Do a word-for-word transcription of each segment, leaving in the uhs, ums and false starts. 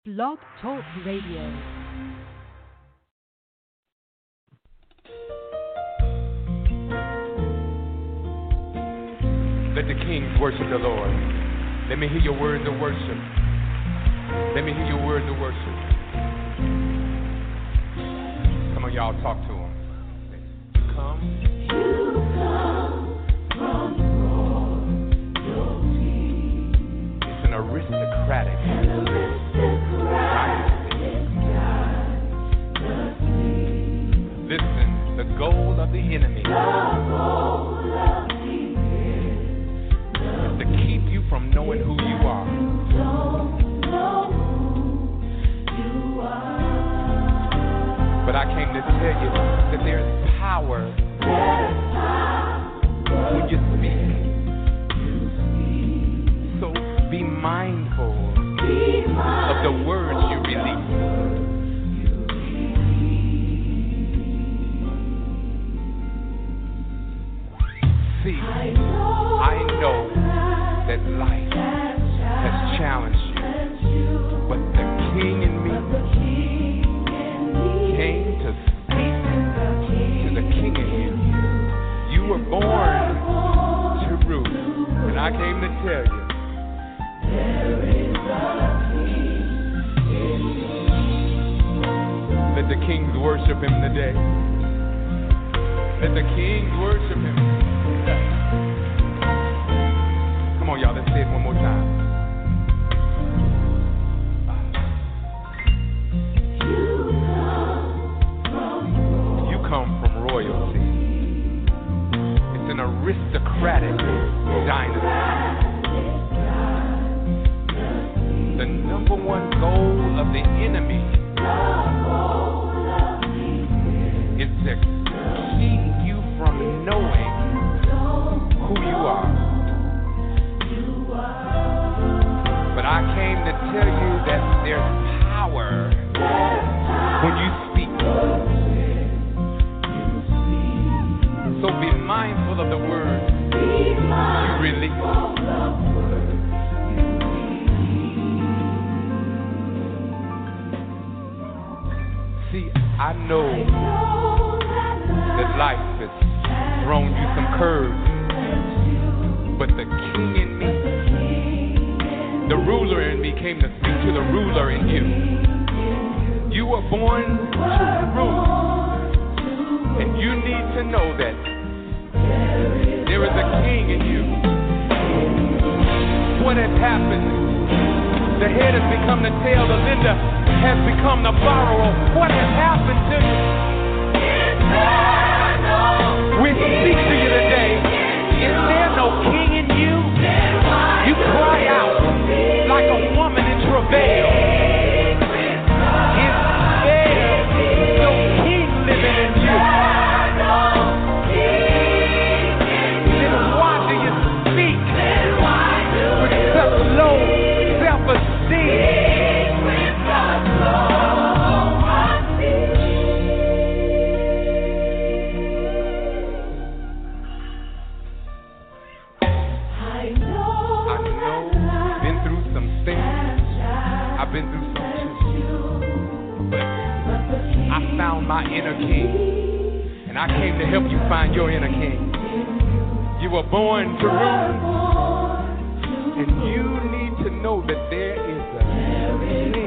Blog Talk Radio. Let the kings worship the Lord. Let me hear your words of worship. Let me hear your words of worship. Come on, y'all, talk to him. Come. You come from royalty. It's an aristocratic. An aristocratic dynasty. Listen, the goal of the enemy. The goal of the to keep you from knowing who you are. Don't know who you are. But I came to tell you that there's power, There's power when you speak. you speak. So be mindful Be of the words you release. See, I know, I know that life has challenged you, but the King in me came to speak to the King in you. You were born to rule, and I came to tell you, let the kings worship him today. Let the kings worship him. Come on, y'all, let's say it one more time. You come from royalty. It's an aristocratic dynasty. The number one goal of the enemy is to keep you from knowing who you are. But I came to tell you that there's power when you speak. So be mindful of the words you release. See, I know that life has thrown you some curves, but the King in me, the ruler in me, came to speak to the ruler in you. You were born to rule, and you need to know that there is a king in you. What has happened? The head has become the tail, the lender has become the borrower. What has happened to you? We speak to you today. Is there no king in you? You cry out like a woman in travail. Is there no king living in you? Then why do you speak with such low self-esteem? I've been through some too, but I found my inner king, and I came to help you find your inner king. You were born to rule, and you need to know that there is a king.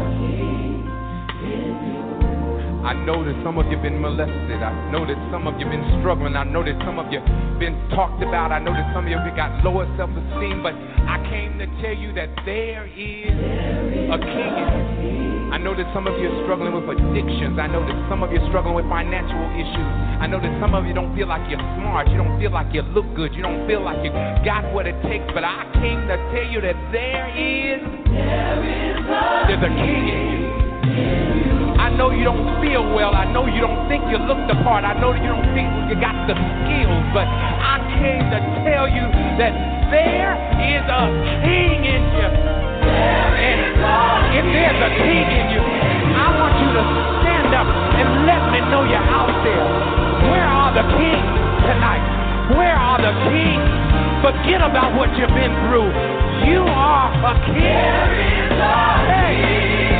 I know that some of you have been molested. I know that some of you have been struggling. I know that some of you have been talked about. I know that some of you have got lower self-esteem, but I came to tell you that there is a king in you. I know that some of you are struggling with addictions. I know that some of you are struggling with financial issues. I know that some of you don't feel like you're smart. You don't feel like you look good. You don't feel like you got what it takes. But I came to tell you that there is, there's a king in you. I know you don't feel well. I know you don't think you look the part. I know you don't think you got the skills. But I came to tell you that there is a king in you. And if there's a king in you, I want you to stand up and let me know you're out there. Where are the kings tonight? Where are the kings? Forget about what you've been through. You are a king. Hey.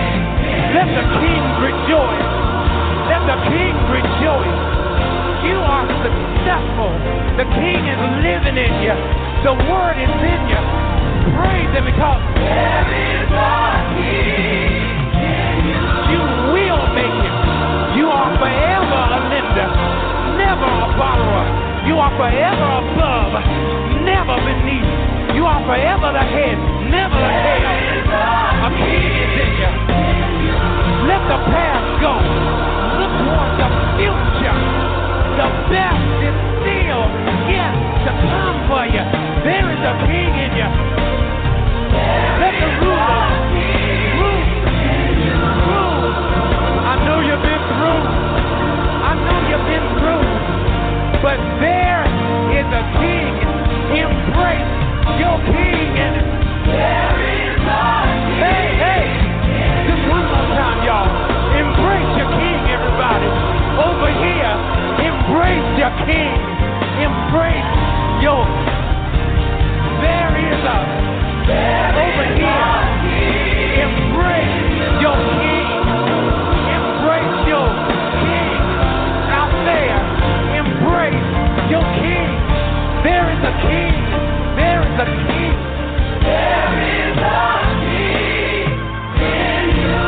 Let the king rejoice. Let the king rejoice. You are successful. The king is living in you. The word is in you. Praise him because there is a king in you. You will make it. You are forever a lender, never a borrower. You are forever above, never beneath. You are forever the head, never the tail. A king is in you. Let the past go. Look towards the future. The best is still yet to come for you. There is a king in you. Let the ruler rule. Rule. I know you've been through. I know you've been through. But there is a king. Embrace your king. And there is a king. Hey, hey. Just one more time, y'all. Embrace your king, everybody. Over here, embrace your king. Embrace your. There is a. Over here, embrace your king. Embrace your king. Out there, embrace your king. There is a king. There is a king. There is a king in you.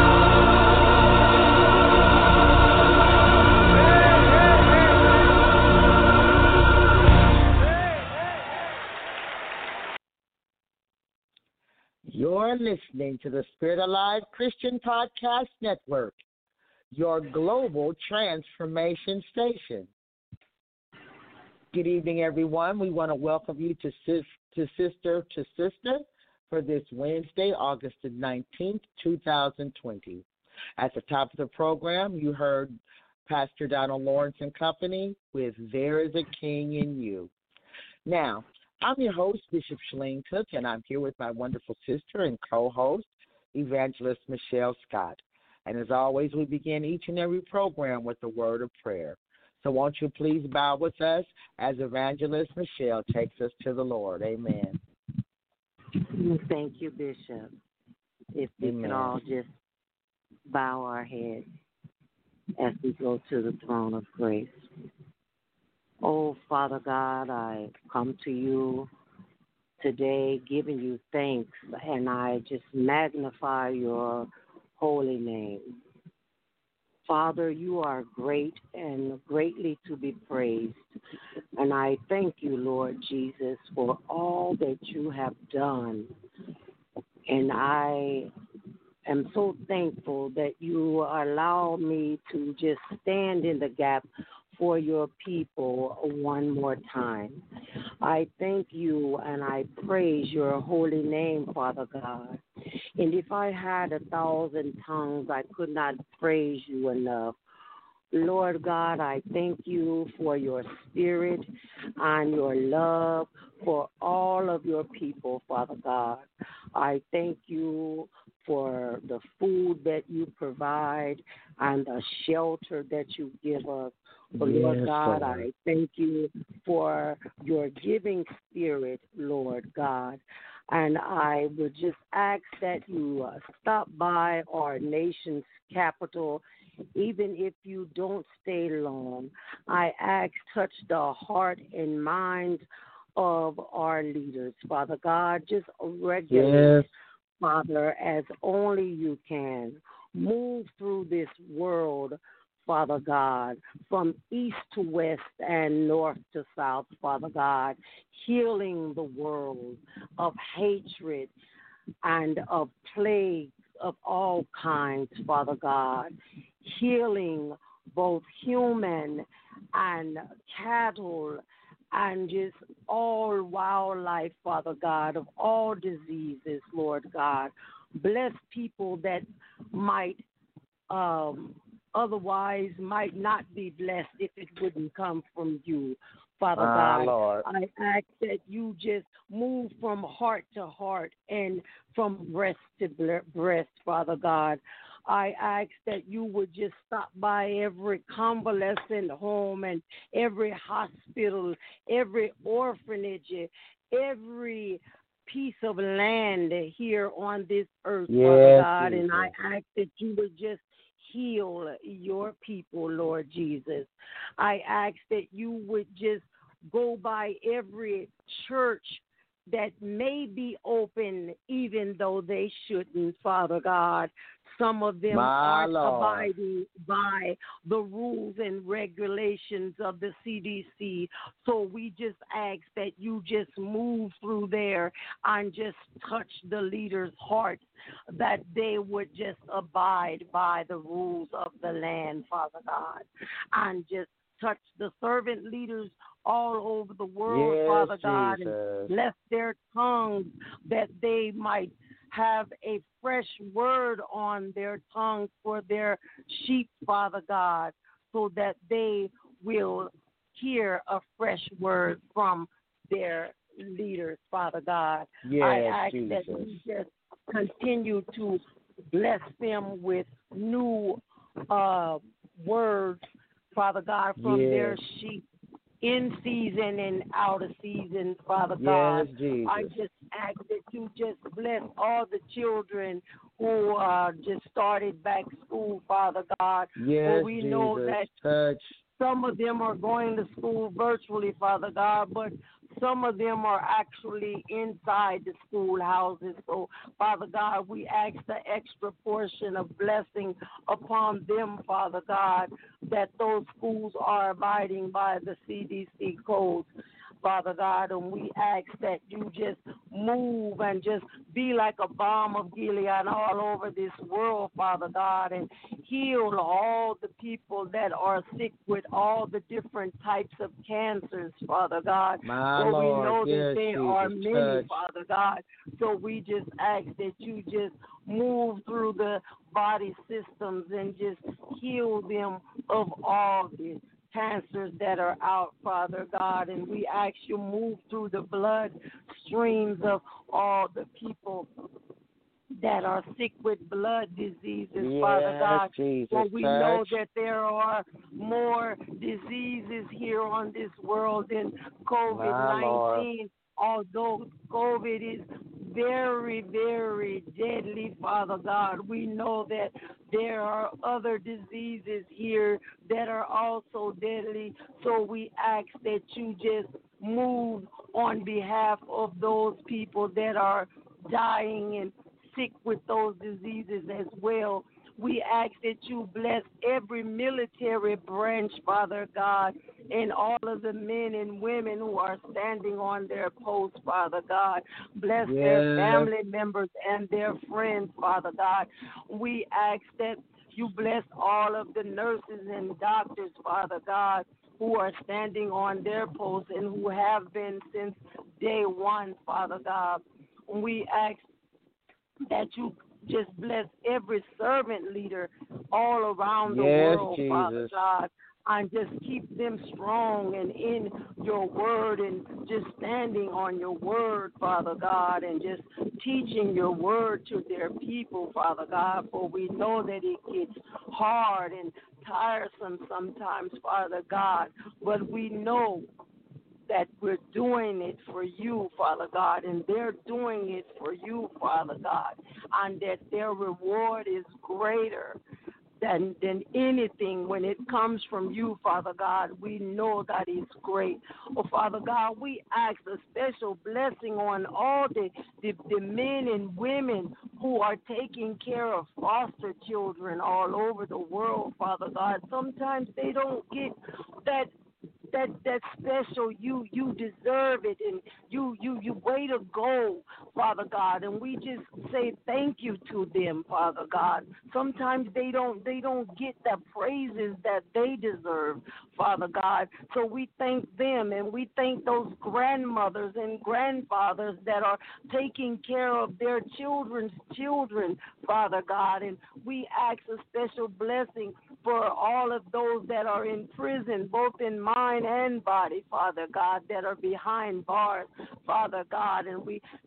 You're listening to the Spirit Alive Christian Podcast Network, your global transformation station. Good evening, everyone. We want to welcome you to, sis- to Sister to Sister for this Wednesday, August the nineteenth, twenty twenty. At the top of the program, you heard Pastor Donald Lawrence and Company with There is a King in You. Now, I'm your host, Bishop Shalene Cook, and I'm here with my wonderful sister and co-host, Evangelist Michelle Scott. And as always, we begin each and every program with a word of prayer. So won't you please bow with us as Evangelist Michelle takes us to the Lord. Amen. Thank you, Bishop. If we Amen. can all just bow our heads as we go to the throne of grace. Oh, Father God, I come to you today giving you thanks, and I just magnify your holy name. Father, you are great and greatly to be praised, and I thank you, Lord Jesus, for all that you have done, and I am so thankful that you allow me to just stand in the gap for your people one more time. I thank you and I praise your holy name, Father God. And if I had a thousand tongues, I could not praise you enough. Lord God, I thank you for your spirit and your love for all of your people, Father God. I thank you for the food that you provide and the shelter that you give us. But Yes, Lord God, Lord. I thank you for your giving spirit, Lord God. And I would just ask that you uh, stop by our nation's capital, even if you don't stay long. I ask, touch the heart and mind of our leaders, Father God. Just regulate, Yes. Father, as only you can. Move through this world, Father God, from east to west and north to south, Father God, healing the world of hatred and of plagues of all kinds, Father God, healing both human and cattle and just all wildlife, Father God, of all diseases, Lord God. Bless people that might um, otherwise might not be blessed if it wouldn't come from you, Father Ah, God. Lord. I ask that you just move from heart to heart and from breast to breast, Father God. I ask that you would just stop by every convalescent home and every hospital, every orphanage, every piece of land here on this earth, Yes, Father God, and Jesus. I ask that you would just heal your people, Lord Jesus. I ask that you would just go by every church that may be open even though they shouldn't, Father God. Some of them My aren't Lord. abiding by the rules and regulations of the C D C. So we just ask that you just move through there and just touch the leaders' hearts, that they would just abide by the rules of the land, Father God, and just touch the servant leaders all over the world, Yes, Father God, Jesus. and bless their tongues that they might have a fresh word on their tongue for their sheep, Father God, so that they will hear a fresh word from their leaders, Father God. Yes, I ask Jesus. that you just continue to bless them with new uh, words, Father God, from Yes. their sheep in season and out of season, Father God. Yes, Jesus. I just ask that you just bless all the children who uh, just started back school, Father God. Yes, For we Jesus. know that Touch. some of them are going to school virtually, Father God, but some of them are actually inside the schoolhouses. So, Father God, we ask the extra portion of blessing upon them, Father God, that those schools are abiding by the C D C codes, Father God, and we ask that you just move and just be like a balm of Gilead all over this world, Father God, and heal all the people that are sick with all the different types of cancers, Father God. My For Lord. we know Yes, that there are Jesus. many, Touch. Father God. So we just ask that you just move through the body systems and just heal them of all the cancers that are out, Father God, and we ask you move through the blood streams of all the people that are sick with blood diseases, Yes, Father God. Jesus. For we Touch. know that there are more diseases here on this world than COVID nineteen, although COVID is very, very deadly, Father God. We know that there are other diseases here that are also deadly, so we ask that you just move on behalf of those people that are dying and sick with those diseases as well. We ask that you bless every military branch, Father God, and all of the men and women who are standing on their posts, Father God. Bless their Yes. family members and their friends, Father God. We ask that you bless all of the nurses and doctors, Father God, who are standing on their posts and who have been since day one, Father God. We ask that you just bless every servant leader all around the Yes, world, Father Jesus. God, and just keep them strong and in your word and just standing on your word, Father God, and just teaching your word to their people, Father God, for we know that it gets hard and tiresome sometimes, Father God, but we know that we're doing it for you, Father God, and they're doing it for you, Father God, and that their reward is greater than than anything when it comes from you, Father God. We know that it's great. Oh, Father God, we ask a special blessing on all the, the, the men and women who are taking care of foster children all over the world, Father God. Sometimes they don't get that that that special you you deserve it, and you you you way to go, Father God, and we just say thank you to them, Father God. Sometimes they don't they don't get the praises that they deserve, Father God. So we thank them, and we thank those grandmothers and grandfathers that are taking care of their children's children, Father God, and we ask a special blessing for all of those that are in prison, both in mind and body, Father God, that are behind bars, Father God. And we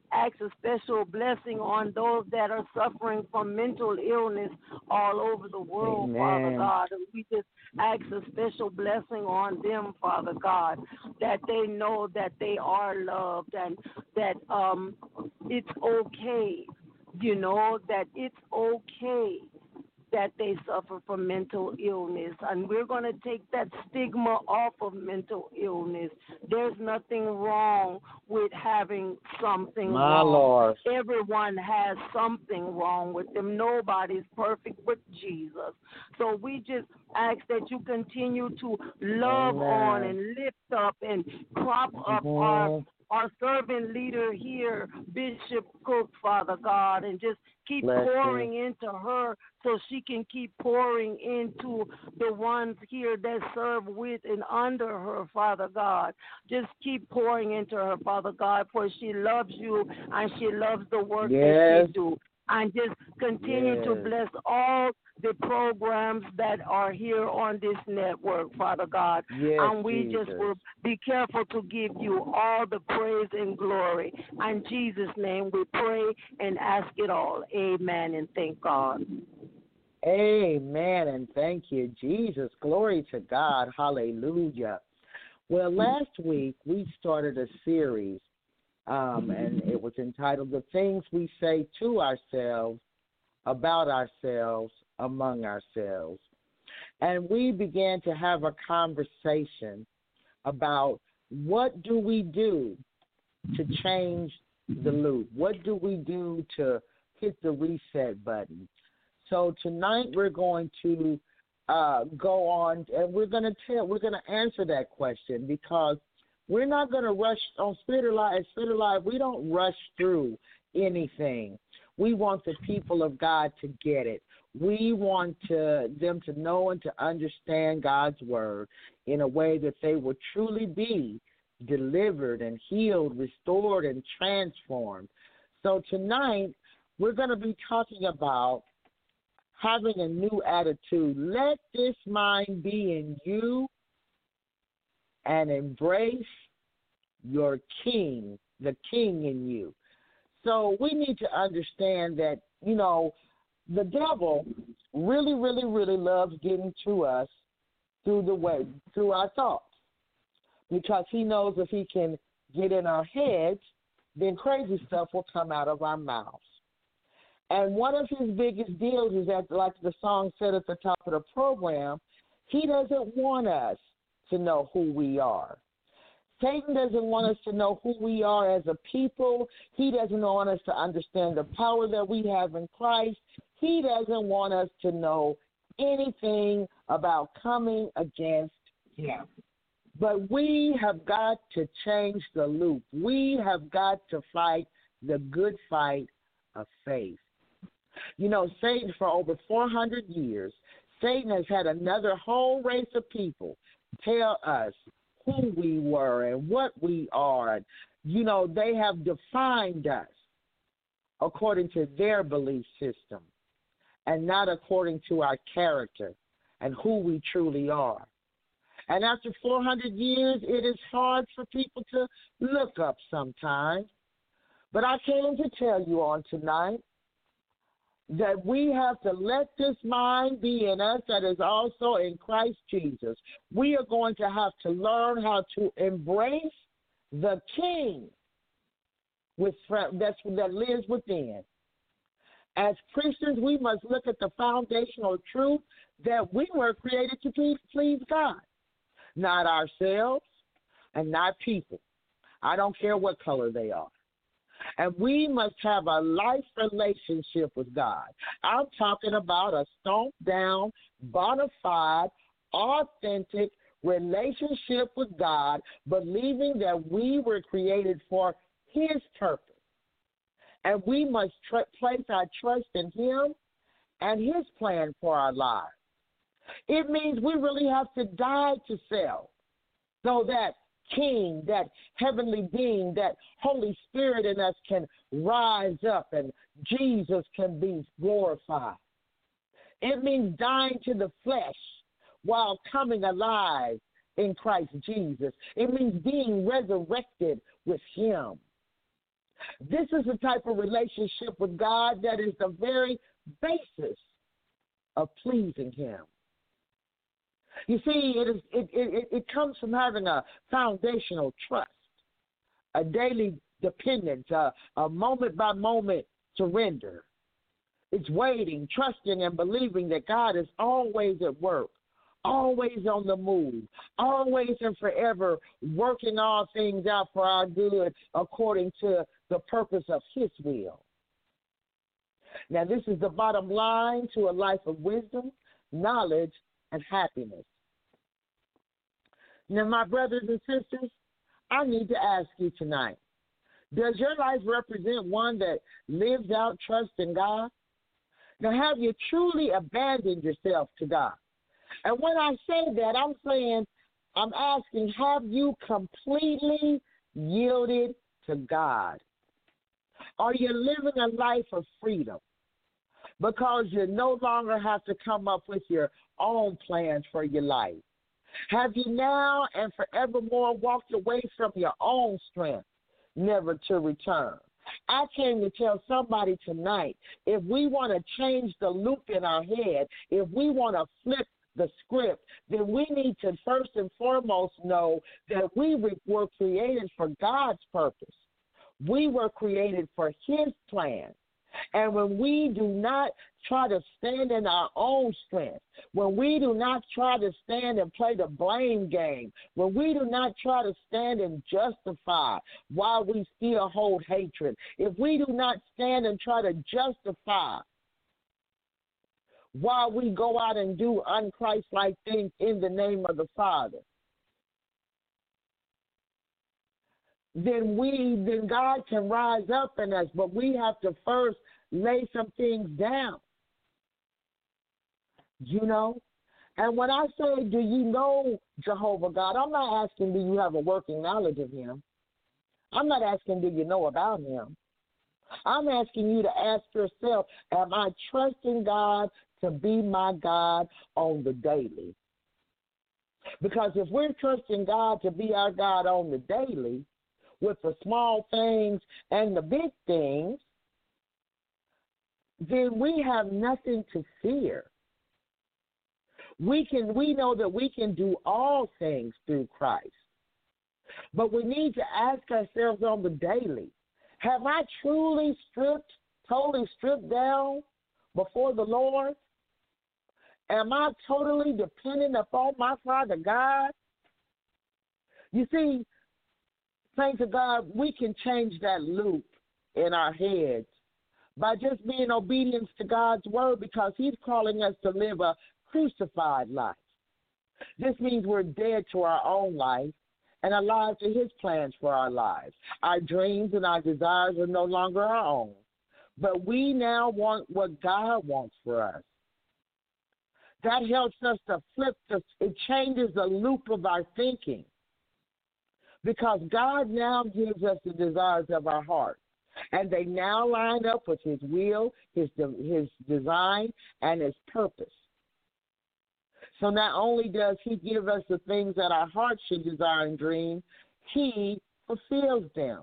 ask a special blessing on those that are suffering from mental illness all over the world, Amen. Father God. And we just ask a special blessing on them, Father God, that they know that they are loved and that um, it's okay, you know, that it's okay that they suffer from mental illness. And we're going to take that stigma off of mental illness. There's nothing wrong with having something My wrong. Lord. Everyone has something wrong with them. Nobody's perfect but Jesus. So we just ask that you continue to love Amen. on and lift up and prop up Mhm. our our servant leader here, Bishop Cook, Father God, and just keep Bless pouring into her so she can keep pouring into the ones here that serve with and under her, Father God. Just keep pouring into her, Father God, for she loves you and she loves the work that Yes. she do. And just continue to Yes. bless all the programs that are here on this network, Father God. Yes, And we Jesus. just will be careful to give you all the praise and glory. In Jesus' name we pray and ask it all. Amen and thank God. Amen, and thank you, Jesus. Glory to God. Hallelujah. Well, last week we started a series, um, and it was entitled The Things We Say to Ourselves, About Ourselves, Among Ourselves. And we began to have a conversation about what do we do to change the loop? What do we do to hit the reset button? So tonight we're going to uh, go on, and we're going to tell, we're going to answer that question, because we're not going to rush on Spirit Alive. Spirit Alive, we don't rush through anything. We want the people of God to get it. We want to, them to know and to understand God's word in a way that they will truly be delivered and healed, restored, and transformed. So tonight we're going to be talking about having a new attitude. Let this mind be in you, and embrace your king, the king in you. So we need to understand that, you know, the devil really, really, really loves getting to us through the way, through our thoughts, because he knows if he can get in our heads, then crazy stuff will come out of our mouths. And one of his biggest deals is that, like the song said at the top of the program, he doesn't want us to know who we are. Satan doesn't want us to know who we are as a people. He doesn't want us to understand the power that we have in Christ. He doesn't want us to know anything about coming against him. But we have got to change the loop. We have got to fight the good fight of faith. You know, Satan, for over four hundred years, Satan has had another whole race of people tell us who we were and what we are. You know, they have defined us according to their belief system and not according to our character and who we truly are. And after four hundred years, it is hard for people to look up sometimes. But I came to tell you on tonight that we have to let this mind be in us that is also in Christ Jesus. We are going to have to learn how to embrace the King with, that's, that lives within. As Christians, we must look at the foundational truth that we were created to please, please God, not ourselves and not people. I don't care what color they are. And we must have a life relationship with God. I'm talking about a stomped down, bona fide, authentic relationship with God, believing that we were created for his purpose. And we must tr- place our trust in him and his plan for our lives. It means we really have to die to self so that King, that heavenly being, that Holy Spirit in us can rise up and Jesus can be glorified. It means dying to the flesh while coming alive in Christ Jesus. It means being resurrected with him. This is the type of relationship with God that is the very basis of pleasing Him. You see, it, is, it, it, it comes from having a foundational trust, a daily dependence, a, a moment-by-moment surrender. It's waiting, trusting, and believing that God is always at work, always on the move, always and forever working all things out for our good according to the purpose of His will. Now, this is the bottom line to a life of wisdom, knowledge, and happiness. Now, my brothers and sisters, I need to ask you tonight, does your life represent one that lives out trust in God? Now, have you truly abandoned yourself to God? And when I say that, I'm saying, I'm asking, have you completely yielded to God? Are you living a life of freedom? Because you no longer have to come up with your own plans for your life. Have you now and forevermore walked away from your own strength, never to return? I came to tell somebody tonight, if we want to change the loop in our head, if we want to flip the script, then we need to first and foremost know that we were created for God's purpose. We were created for His plan. And when we do not try to stand in our own strength, when we do not try to stand and play the blame game, when we do not try to stand and justify why we still hold hatred, if we do not stand and try to justify why we go out and do unchristlike things in the name of the Father, then we, then God can rise up in us, but we have to first lay some things down, you know? And when I say, do you know Jehovah God, I'm not asking, do you have a working knowledge of Him? I'm not asking, do you know about Him? I'm asking you to ask yourself, am I trusting God to be my God on the daily? Because if we're trusting God to be our God on the daily, with the small things and the big things, then we have nothing to fear. We can we know that we can do all things through Christ. But we need to ask ourselves on the daily, have I truly stripped, totally stripped down before the Lord? Am I totally dependent upon my Father God? You see, thanks to God, we can change that loop in our heads by just being obedient to God's word, because He's calling us to live a crucified life. This means we're dead to our own life and alive to His plans for our lives. Our dreams and our desires are no longer our own, but we now want what God wants for us. That helps us to flip the, it changes the loop of our thinking, because God now gives us the desires of our heart, and they now line up with His will, His His design, and His purpose. So not only does He give us the things that our hearts should desire and dream, He fulfills them.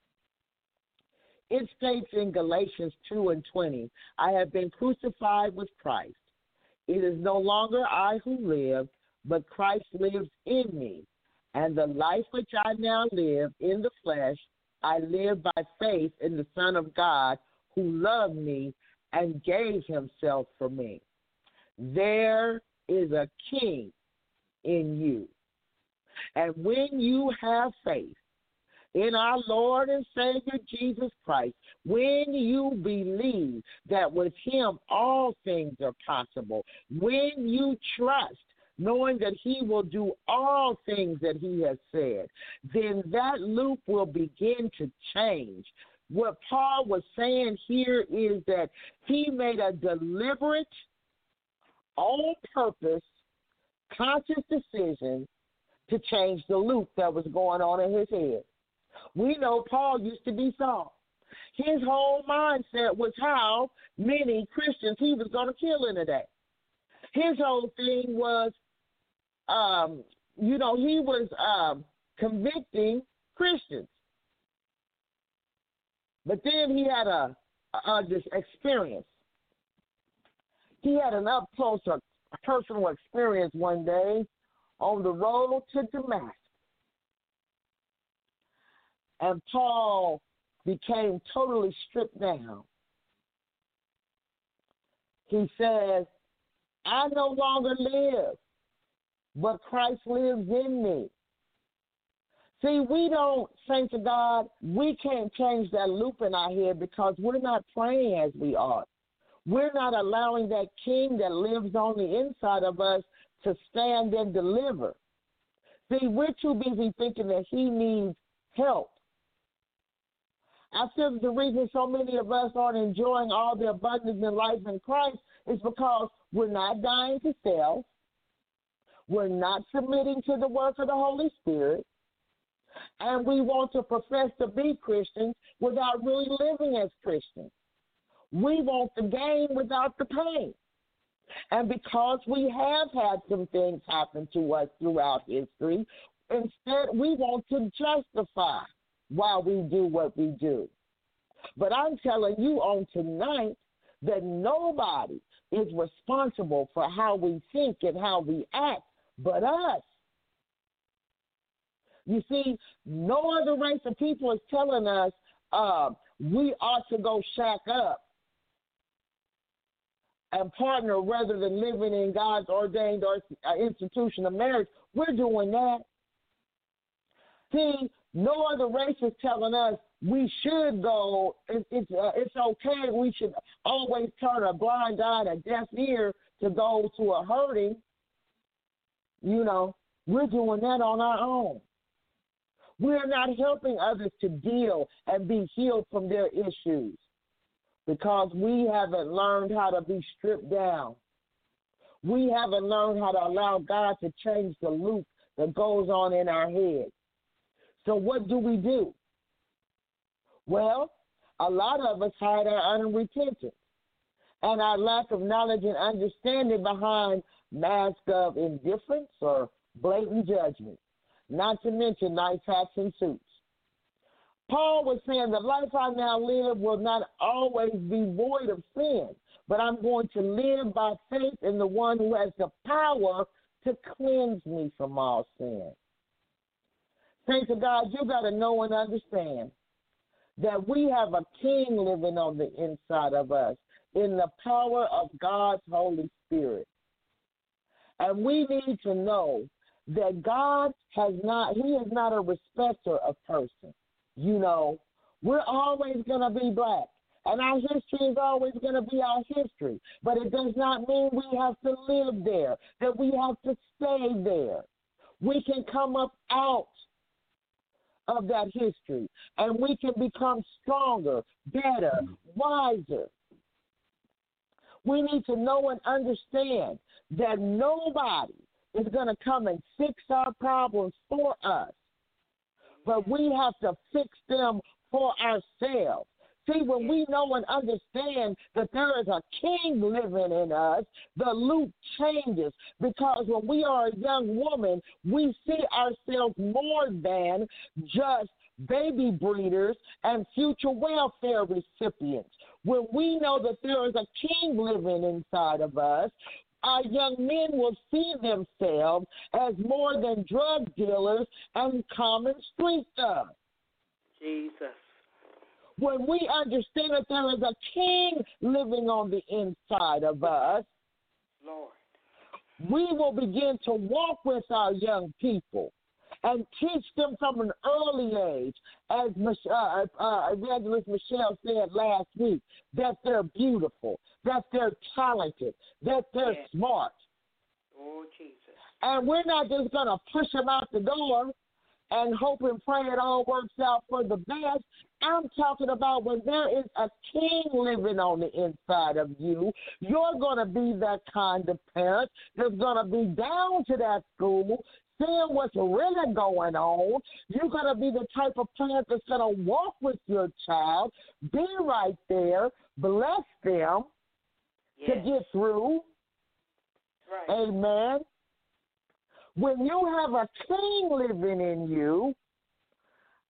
It states in Galatians two and twenty, I have been crucified with Christ. It is no longer I who live, but Christ lives in me. And the life which I now live in the flesh, I live by faith in the Son of God, who loved me and gave Himself for me. There is a King in you. And when you have faith in our Lord and Savior Jesus Christ, when you believe that with Him all things are possible, when you trust, knowing that He will do all things that He has said, then that loop will begin to change. What Paul was saying here is that he made a deliberate, on purpose, conscious decision to change the loop that was going on in his head. We know Paul used to be Saul. His whole mindset was how many Christians he was going to kill in a day. His whole thing was, um, you know, he was um, convicting Christians. But then he had a, a, a this experience. He had an up close, a personal experience one day on the road to Damascus. And Paul became totally stripped down. He says, I no longer live, but Christ lives in me. See, we don't, saints of God, we can't change that loop in our head because we're not praying as we ought. We're not allowing that king that lives on the inside of us to stand and deliver. See, we're too busy thinking that he needs help. I feel the reason so many of us aren't enjoying all the abundance in life in Christ is because we're not dying to self. We're not submitting to the work of the Holy Spirit. And we want to profess to be Christians without really living as Christians. We want the gain without the pain. And because we have had some things happen to us throughout history, instead we want to justify why we do what we do. But I'm telling you on tonight that nobody is responsible for how we think and how we act but us. You see, no other race of people is telling us uh, we ought to go shack up and partner rather than living in God's ordained or, uh, institution of marriage. We're doing that. See, no other race is telling us we should go, it, it's, uh, it's okay, we should always turn a blind eye and a deaf ear to those who are hurting. You know, we're doing that on our own. We're not helping others to deal and be healed from their issues because we haven't learned how to be stripped down. We haven't learned how to allow God to change the loop that goes on in our head. So what do we do? Well, a lot of us hide our unrepentance and our lack of knowledge and understanding behind masks of indifference or blatant judgment, not to mention nice hats and suits. Paul was saying, the life I now live will not always be void of sin, but I'm going to live by faith in the one who has the power to cleanse me from all sin. Saints of God, you got to know and understand that we have a king living on the inside of us in the power of God's Holy Spirit. And we need to know that God has not, he is not a respecter of persons. You know, we're always going to be black, and our history is always going to be our history. But it does not mean we have to live there, that we have to stay there. We can come up out of that history, and we can become stronger, better, wiser. We need to know and understand that nobody is going to come and fix our problems for us, but we have to fix them for ourselves. See, when we know and understand that there is a king living in us, the loop changes, because when we are a young woman, we see ourselves more than just baby breeders and future welfare recipients. When we know that there is a king living inside of us, our young men will see themselves as more than drug dealers and common street thugs. Jesus. When we understand that there is a king living on the inside of us, Lord, we will begin to walk with our young people and teach them from an early age, as uh, uh, Evangelist Michelle said last week, that they're beautiful, that they're talented, that they're yes. smart. Oh, Jesus. And we're not just going to push them out the door and hope and pray it all works out for the best. I'm talking about when there is a king living on the inside of you, you're going to be that kind of parent that's going to be down to that school, seeing what's really going on. You're going to be the type of parent that's going to walk with your child, be right there, bless them yes. to get through. Right. Amen. When you have a king living in you,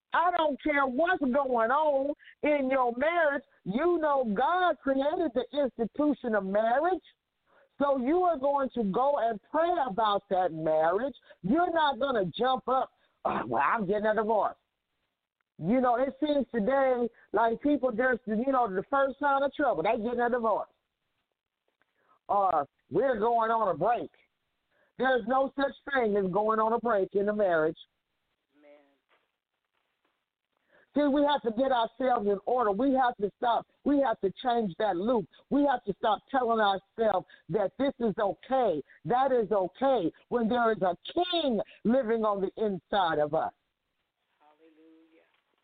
I don't care what's going on in your marriage. You know God created the institution of marriage. So you are going to go and pray about that marriage. You're not going to jump up, oh, well, I'm getting a divorce. You know, it seems today like people just, you know, the first sign of trouble, they getting a divorce. Or we're going on a break. There's no such thing as going on a break in a marriage. See, we have to get ourselves in order. We have to stop. We have to change that loop. We have to stop telling ourselves that this is okay, that is okay, when there is a king living on the inside of us. Hallelujah.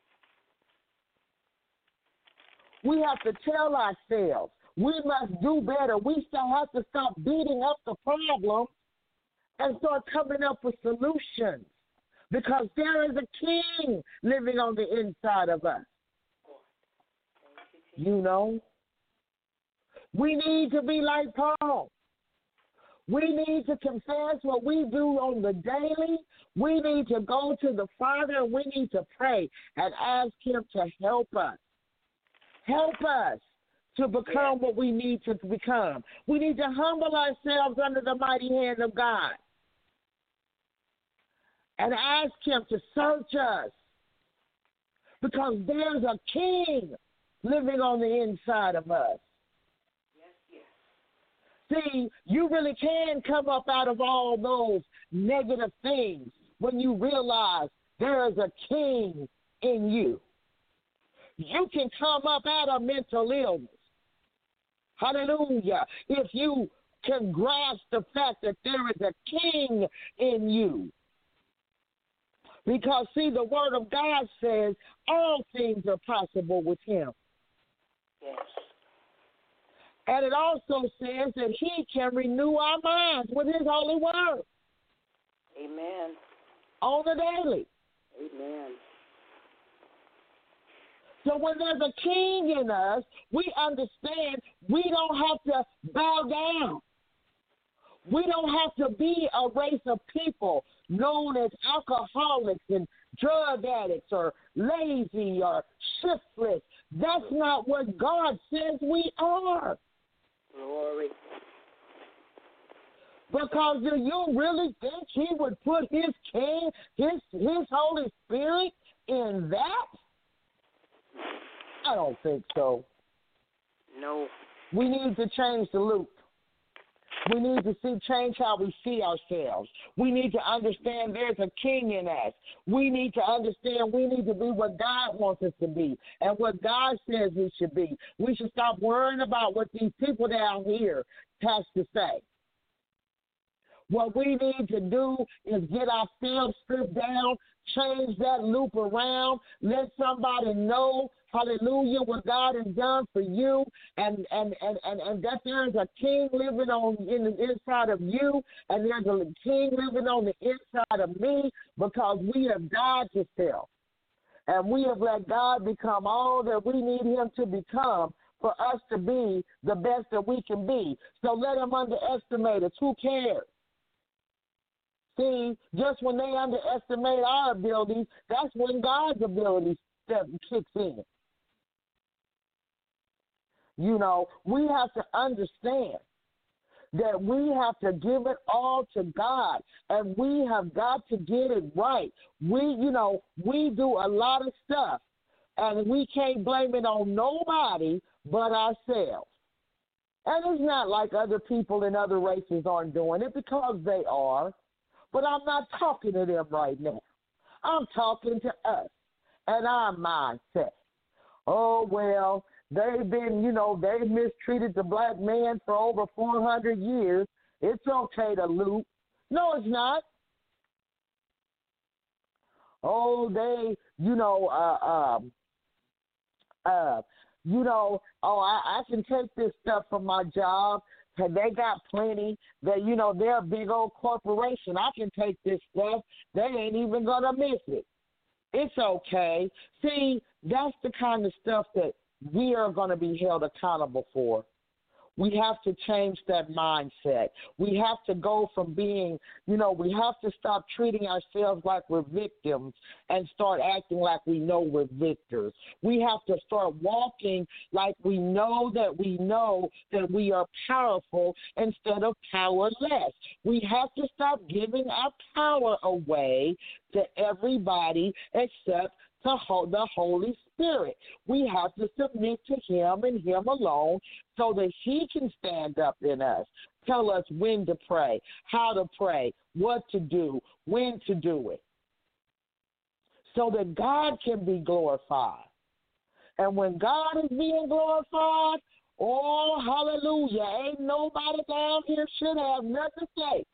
We have to tell ourselves we must do better. We still have to stop beating up the problem and start coming up with solutions. Because there is a king living on the inside of us. You know, we need to be like Paul. We need to confess what we do on the daily. We need to go to the Father and we need to pray and ask him to help us. Help us to become what we need to become. We need to humble ourselves under the mighty hand of God and ask him to search us, because there's a king living on the inside of us. Yes, yes. See, you really can come up out of all those negative things when you realize there is a king in you. You can come up out of mental illness. Hallelujah. If you can grasp the fact that there is a king in you. Because, see, the Word of God says all things are possible with him. Yes. And it also says that he can renew our minds with his holy word. Amen. On the daily. Amen. So when there's a king in us, we understand we don't have to bow down. We don't have to be a race of people known as alcoholics and drug addicts or lazy or shiftless. That's not what God says we are. Glory. Because do you really think he would put his king, his his Holy Spirit in that? I don't think so. No. We need to change the loop. We need to see change how we see ourselves. We need to understand there's a king in us. We need to understand we need to be what God wants us to be and what God says we should be. We should stop worrying about what these people down here has to say. What we need to do is get ourselves stripped down, change that loop around, let somebody know, hallelujah, what God has done for you, and and, and, and, and that there is a king living on in the inside of you, and there's a king living on the inside of me, because we have died to self. And we have let God become all that we need him to become for us to be the best that we can be. So let him underestimate us. Who cares? See, just when they underestimate our abilities, that's when God's ability kicks in. You know, we have to understand that we have to give it all to God, and we have got to get it right. We, you know, we do a lot of stuff, and we can't blame it on nobody but ourselves. And it's not like other people in other races aren't doing it, because they are. But I'm not talking to them right now. I'm talking to us and our mindset. Oh, well, they've been, you know, they've mistreated the black man for over four hundred years. It's okay to loot. No, it's not. Oh, they, you know, uh, um, uh, you know, oh, I, I can take this stuff from my job. They got plenty. That, you know, they're a big old corporation. I can take this stuff. They ain't even going to miss it. It's okay. See, that's the kind of stuff that we are going to be held accountable for. We have to change that mindset. We have to go from being, you know, we have to stop treating ourselves like we're victims and start acting like we know we're victors. We have to start walking like we know that we know that we are powerful instead of powerless. We have to stop giving our power away to everybody except to the Holy Spirit. We have to submit to Him and Him alone so that He can stand up in us, tell us when to pray, how to pray, what to do, when to do it, so that God can be glorified. And when God is being glorified, oh, hallelujah, ain't nobody down here should have nothing to say.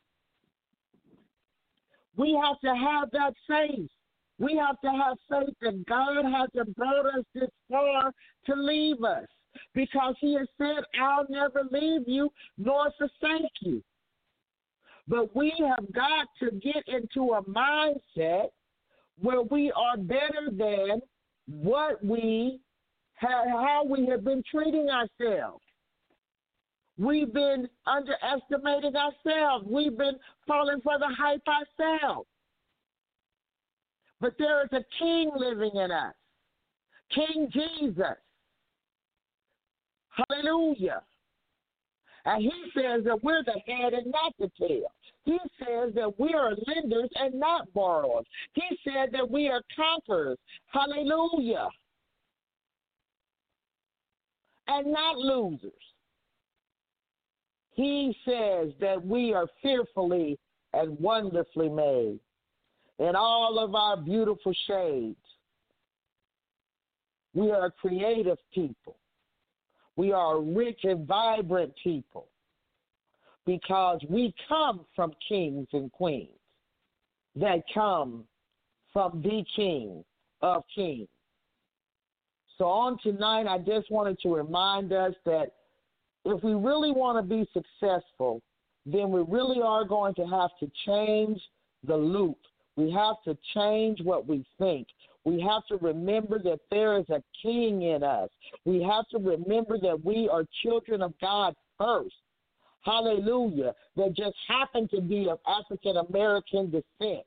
We have to have that faith. We have to have faith that God hasn't brought us this far to leave us, because He has said, I'll never leave you nor forsake you. But we have got to get into a mindset where we are better than what we have, how we have been treating ourselves. We've been underestimating ourselves. We've been falling for the hype ourselves. But there is a King living in us, King Jesus. Hallelujah. And He says that we're the head and not the tail. He says that we are lenders and not borrowers. He said that we are conquerors. Hallelujah. And not losers. He says that we are fearfully and wonderfully made in all of our beautiful shades. We are a creative people. We are a rich and vibrant people because we come from kings and queens that come from the King of Kings. So on tonight, I just wanted to remind us that if we really want to be successful, then we really are going to have to change the loop. We have to change what we think. We have to remember that there is a king in us. We have to remember that we are children of God first. Hallelujah. That just happen to be of African American descent.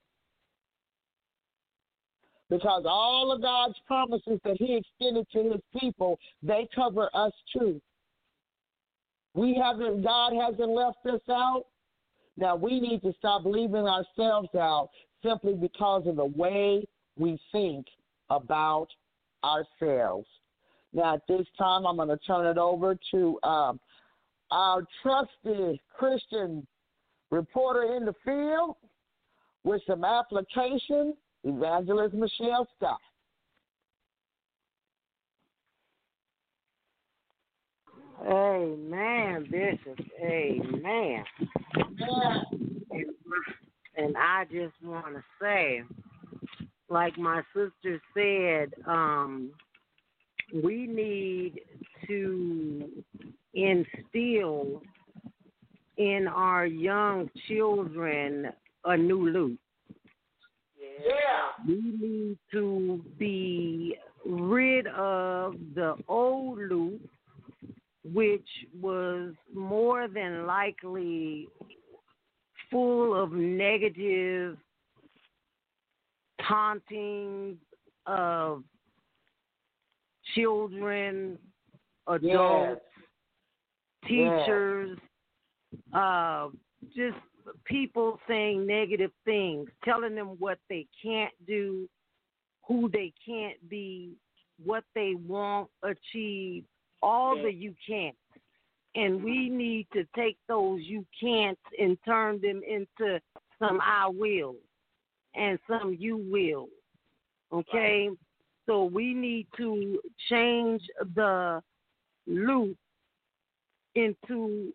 Because all of God's promises that He extended to His people, they cover us too. We haven't, God hasn't left us out. Now we need to stop leaving ourselves out simply because of the way we think about ourselves. Now, at this time, I'm going to turn it over to um, our trusted Christian reporter in the field with some application, Evangelist Michelle Scott. Amen, Bishop. Amen. And, and I just want to say, like my sister said, um, we need to instill in our young children a new loop. Yeah. We need to be rid of the old loop, which was more than likely full of negative taunting of children, adults, yes. teachers, yes. uh, just people saying negative things, telling them what they can't do, who they can't be, what they won't achieve, all yes. the you can't. And we need to take those you can'ts and turn them into some I will and some you will. Okay? Right. So we need to change the loop into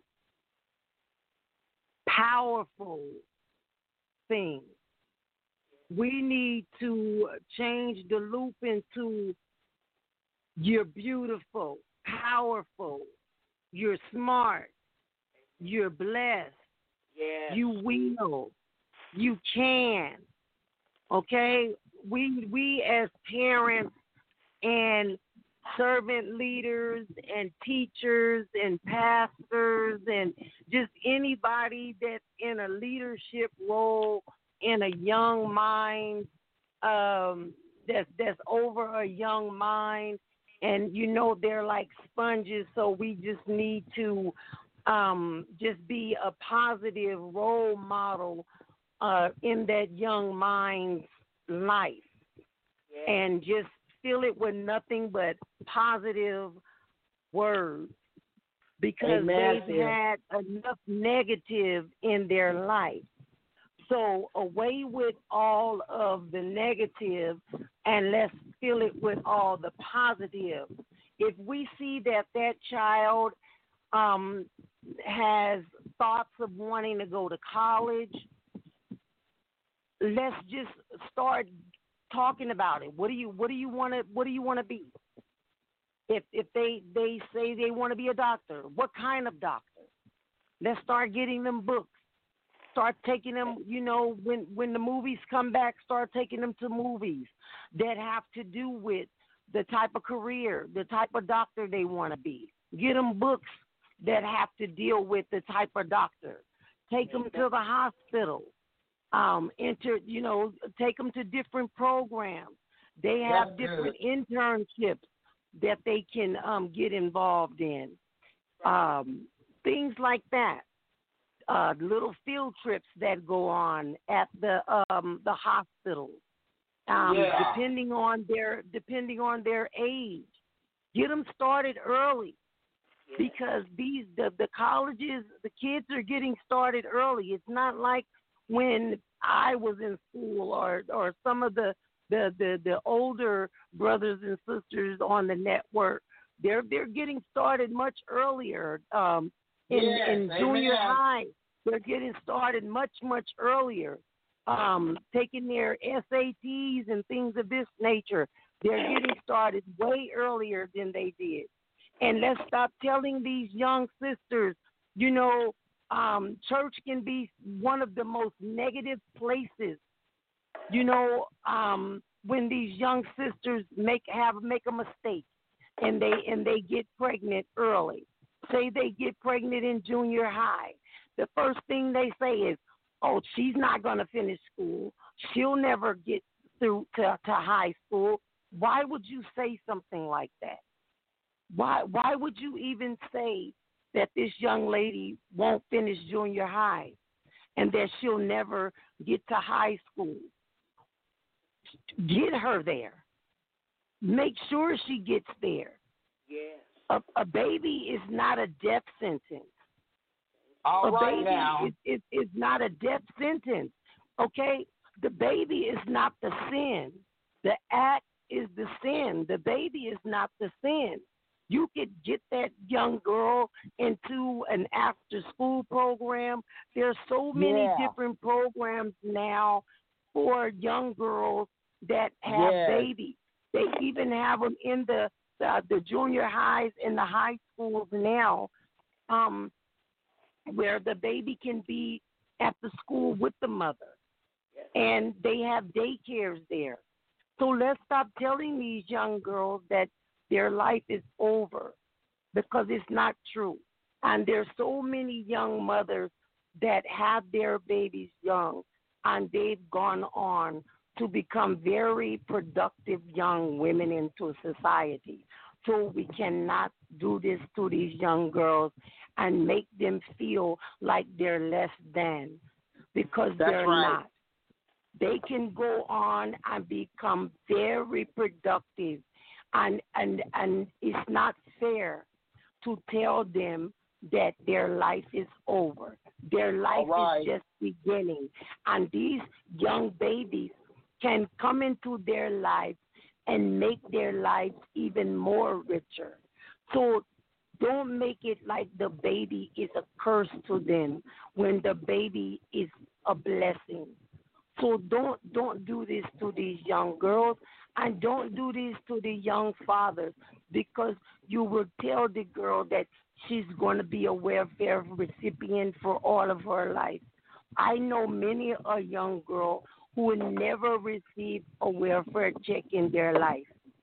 powerful things. We need to change the loop into you're beautiful, powerful, you're smart, you're blessed, yes. you will, you can. Okay? We we as parents and servant leaders and teachers and pastors and just anybody that's in a leadership role in a young mind, um, that's that's over a young mind, and you know they're like sponges. So we just need to um, just be a positive role model uh, in that young mind's life, Yeah. and just fill it with nothing but positive words, because Amen, they've dear. had enough negative in their life. So away with all of the negative, and let's fill it with all the positive. If we see that that child um, has thoughts of wanting to go to college, let's just start talking about it. What do you what do you want to what do you want to be? If if they they say they want to be a doctor, what kind of doctor? Let's start getting them books. Start taking them, you know, when when the movies come back, start taking them to movies that have to do with the type of career, the type of doctor they want to be. Get them books that have to deal with the type of doctor. Take them to the hospital. Um, enter, you know, take them to different programs. They have That's different internships that they can um, get involved in. Um, things like that. Uh, little field trips that go on at the um, the hospital, um, Yeah. depending on their depending on their age. Get them started early, because these the, the colleges, the kids are getting started early. It's not like when I was in school, or or some of the the, the, the older brothers and sisters on the network. They're they're getting started much earlier. Um, in, Yes, in junior amen. high, they're getting started much, much earlier, um, taking their S A Ts and things of this nature. They're getting started way earlier than they did. And let's stop telling these young sisters, you know, um, church can be one of the most negative places, you know, um, when these young sisters make have make a mistake and they and they get pregnant early. Say they get pregnant in junior high. The first thing they say is, oh, she's not going to finish school. She'll never get through to, to high school. Why would you say something like that? Why why would you even say that this young lady won't finish junior high and that she'll never get to high school? Get her there. Make sure she gets there. Yes. A, a baby is not a death sentence. All a right baby now. is, is, is not a death sentence, okay? The baby is not the sin. The act is the sin. The baby is not the sin. You could get that young girl into an after-school program. There's so many Yeah. different programs now for young girls that have Yes. babies. They even have them in the, the, the junior highs and the high schools now, um, where the baby can be at the school with the mother. And they have daycares there. So let's stop telling these young girls that their life is over, because it's not true. And there's so many young mothers that have their babies young, and they've gone on to become very productive young women into society. So we cannot do this to these young girls and make them feel like they're less than, because That's they're right. not. They can go on and become very productive, and and and it's not fair to tell them that their life is over. Their life right. is just beginning, and these young babies can come into their lives and make their lives even more richer. So don't make it like the baby is a curse to them when the baby is a blessing. So don't don't do this to these young girls, and don't do this to the young fathers, because you will tell the girl that she's going to be a welfare recipient for all of her life. I know many a young girl who will never receive a welfare check in their life.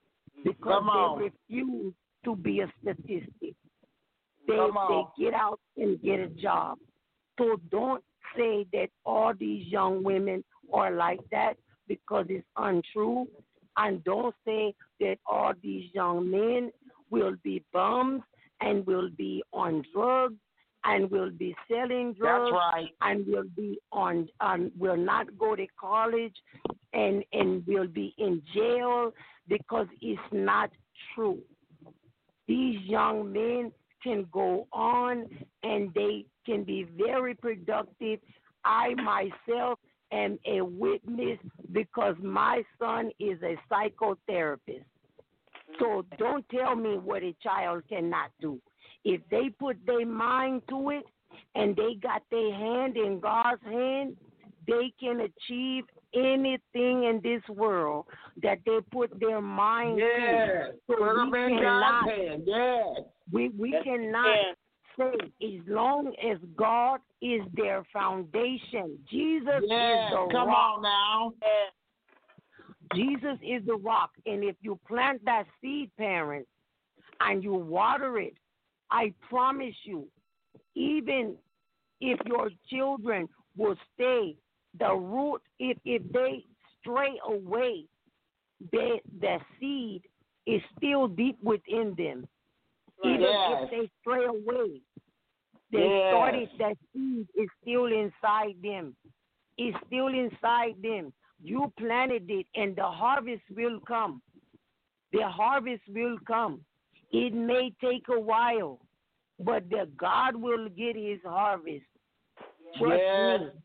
because Come on. they refuse to be a statistic. They Come on. they get out and get a job. So don't say that all these young women are like that because it's untrue. And don't say that all these young men will be bums and will be on drugs and will be selling drugs. That's right. And will be on, um, will not go to college and, and will be in jail because it's not true. These young men can go on and they can be very productive. I myself am a witness because my son is a psychotherapist. So don't tell me what a child cannot do. If they put their mind to it and they got their hand in God's hand, they can achieve anything in this world that they put their mind Yeah. to. So Put them we in cannot, God's hand. Yeah. we, we Yes, cannot yeah. say as long as God is their foundation. Jesus Yeah. is the Come rock. on now. Jesus is the rock. And if you plant that seed, parents, and you water it, I promise you, even if your children will stay, the root, if, if they stray away, they, the seed is still deep within them. Even Yes. if they stray away, they Yes. started, that seed is still inside them. It's still inside them. You planted it, and the harvest will come. The harvest will come. It may take a while, but the God will get his harvest. Trust Yes. me.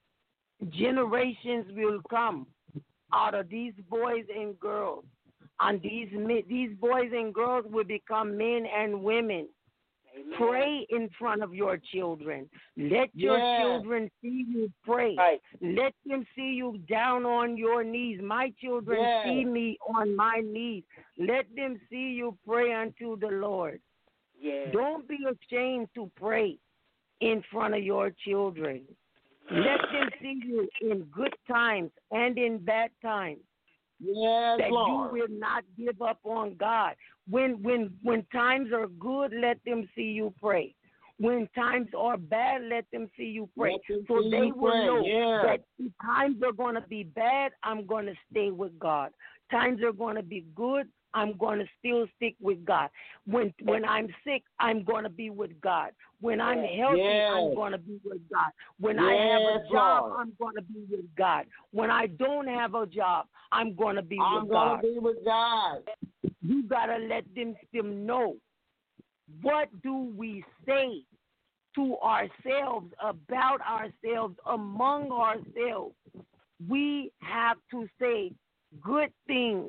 Generations will come out of these boys and girls. And these men, these boys and girls will become men and women. Amen. Pray in front of your children. Let your Yeah. children see you pray. Right. Let them see you down on your knees. My children Yeah. see me on my knees. Let them see you pray unto the Lord. Yeah. Don't be ashamed to pray in front of your children. Let them see you in good times and in bad times. Yes, That Lord. you will not give up on God. When when when times are good, let them see you pray. When times are bad, let them see you pray. Let them So see they you will pray, know yeah. that if times are going to be bad, I'm going to stay with God. Times are going to be good, I'm going to still stick with God. When when I'm sick, I'm going to be with God. When I'm healthy, Yes. I'm going to be with God. When I have a Yes, job, Lord. I'm going to be with God. When I don't have a job, I'm going to be I'm with going God. to be with God. You got to let them, them know. What do we say to ourselves, about ourselves, among ourselves? We have to say good things.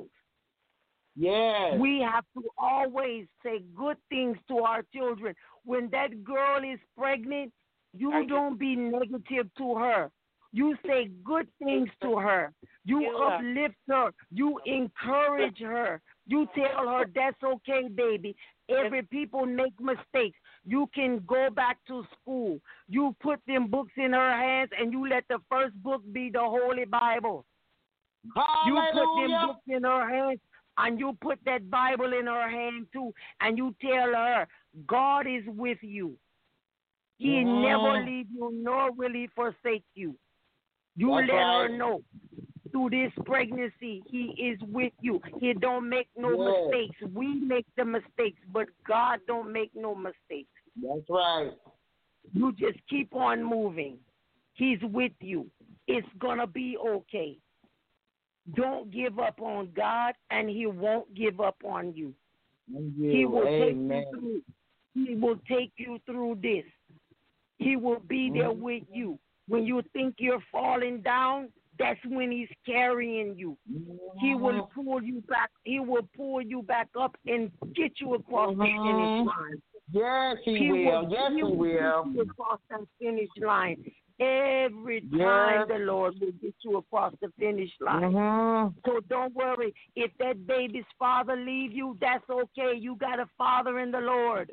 Yes. We have to always say good things to our children. When that girl is pregnant, you don't be negative to her. You say good things to her. You Yeah. uplift her. You encourage her. You tell her that's okay, baby. Every people make mistakes. You can go back to school. You put them books in her hands, and you let the first book be the Holy Bible. You put them Hallelujah. books in her hands, and you put that Bible in her hand too, and you tell her, God is with you. He Mhm. never leave you, nor will he forsake you. You That's let her right. know through this pregnancy, he is with you. He don't make no Yes. mistakes. We make the mistakes, but God don't make no mistakes. That's right. You just keep on moving. He's with you. It's going to be okay. Don't give up on God, and he won't give up on you. Thank He you. will Amen. take you through. He will take you through this. He will be there Mhm. with you. When you think you're falling down, that's when he's carrying you. He will Mhm. pull you back. He will pull you back up and get you across the Mhm. finish line. Yes, he, He will. Yes, he he will will. get you across that finish line. Every time Yes. the Lord will get you across the finish line. Mhm. So don't worry. If that baby's father leave you, that's okay. You got a father in the Lord.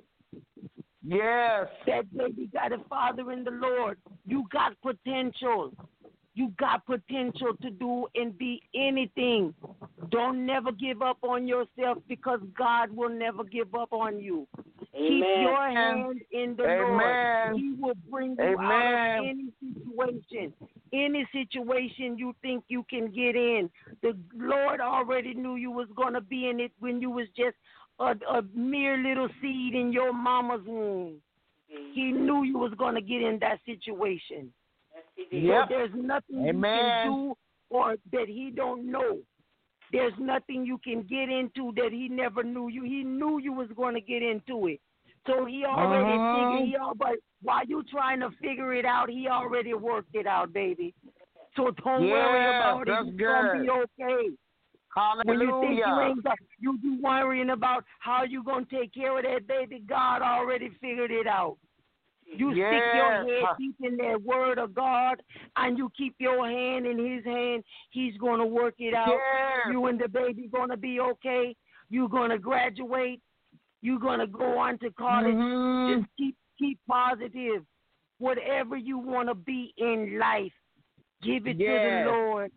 Yes. That baby got a father in the Lord. You got potential. You got potential to do and be anything. Don't never give up on yourself because God will never give up on you. Amen. Keep your hand in the Amen. Lord. He will bring you Amen. out of any situation. Any situation you think you can get in. The Lord already knew you was going to be in it when you was just a, a mere little seed in your mama's womb. He knew you was going to get in that situation. Yes, So Yep. there's nothing Amen. you can do or that he don't know. There's nothing you can get into that he never knew you. He knew you was going to get into it. So he already Uh-huh. figured, he, al- but while you trying to figure it out, he already worked it out, baby. So don't worry Yeah, about it. that's It's going to good. be okay. When you think you Hallelujah. ain't got, you be worrying about how you going to take care of that baby, God already figured it out. You stick your Yes. head deep in that word of God, and you keep your hand in his hand. He's going to work it out. Yes. You and the baby going to be okay. You're going to graduate. You're going to go on to college. Mhm. Just keep keep positive. Whatever you want to be in life, give it Yes. to the Lord,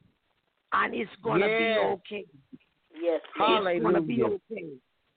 and it's going to Yes. be okay. Yes. It's going to be Hallelujah. okay.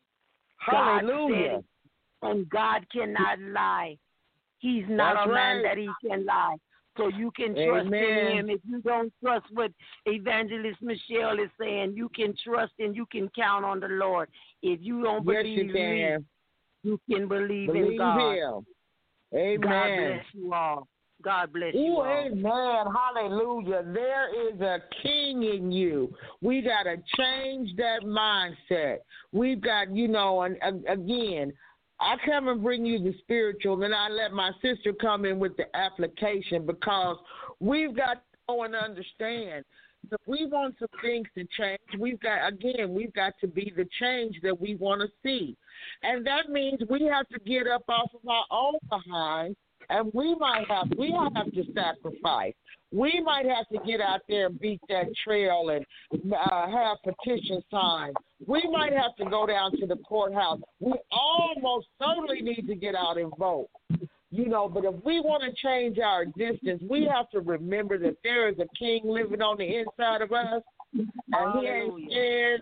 Hallelujah. God said it, and God cannot lie. He's not That's a man right. that he can lie. So you can trust Amen. in him. If you don't trust what Evangelist Michelle is saying, you can trust and you can count on the Lord. If you don't Yes, believe you me, can. you can believe, Believe in God. him. God Amen. bless you all. God bless you Ooh, all. amen. Hallelujah. There is a king in you. We got to change that mindset. We've got, you know, and uh, again, I come and bring you the spiritual, and I let my sister come in with the application because we've got to know and understand. If we want some things to change, we've got, again, we've got to be the change that we want to see. And that means we have to get up off of our own behind, and we might have, we have to sacrifice. We might have to get out there and beat that trail and uh, have petition signs. We might have to go down to the courthouse. We almost certainly need to get out and vote. You know, but if we want to change our existence, we have to remember that there is a king living on the inside of us, and he ain't scared,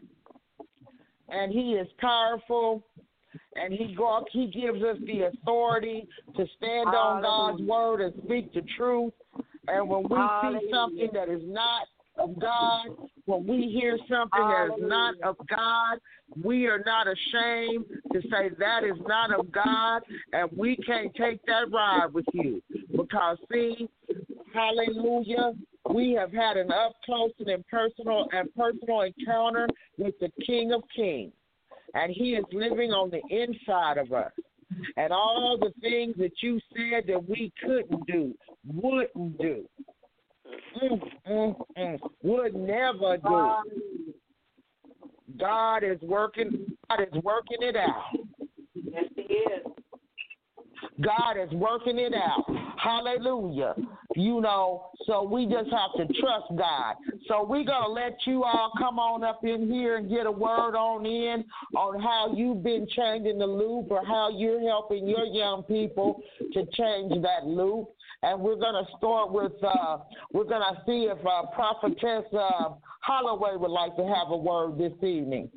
and he is powerful, and he go, he gives us the authority to stand on God's word and speak the truth. And when we see something that is not of God, when we hear something that is not of God, we are not ashamed to say that is not of God, and we can't take that ride with you. Because, see, hallelujah, we have had an up close and impersonal and personal encounter with the King of Kings, and he is living on the inside of us. And all the things that you said that we couldn't do, wouldn't do, mm, mm, mm, would never do. God is working. God is working it out. Yes, he is. God is working it out. Hallelujah. You know, so we just have to trust God. So we're going to let you all come on up in here and get a word on in on how you've been changing the loop or how you're helping your young people to change that loop. And we're going to start with, uh, we're going to see if uh, Prophetess uh, Holloway would like to have a word this evening.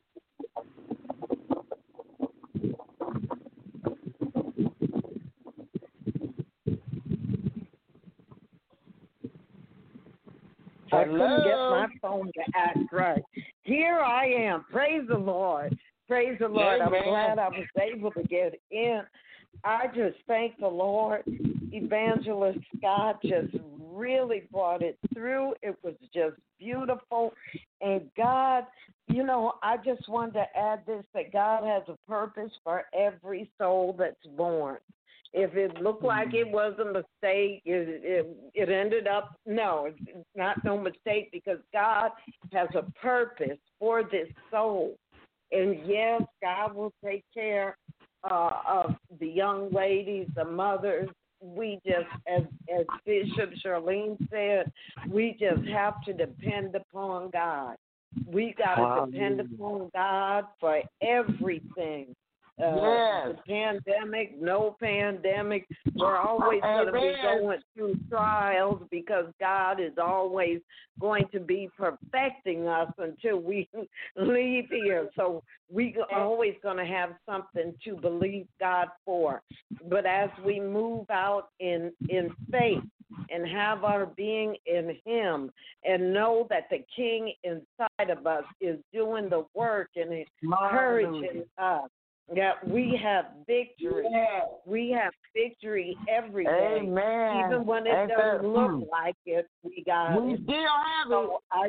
I couldn't get my phone to act right. Here I am. Praise the Lord. Praise the Lord. Amen. I'm glad I was able to get in. I just thank the Lord. Evangelist Scott just really brought it through. It was just beautiful. And God, you know, I just wanted to add this, that God has a purpose for every soul that's born. If it looked like it was a mistake, it, it, it ended up, no, it's not no mistake because God has a purpose for this soul. And yes, God will take care uh, of the young ladies, the mothers. We just, as, as Bishop Charlene said, we just have to depend upon God. We got to depend upon God for everything. uh, Yes. the pandemic, no pandemic. We're always going to be Amen. going through trials because God is always going to be perfecting us until we leave here. So we always going to have something to believe God for. But as we move out in in faith and have our being in Him and know that the King inside of us is doing the work and encouraging us, that we have victory. Yes. We have victory every day. Amen. Even when it Ain't doesn't that look true? like it, we got We it. still have it. So I,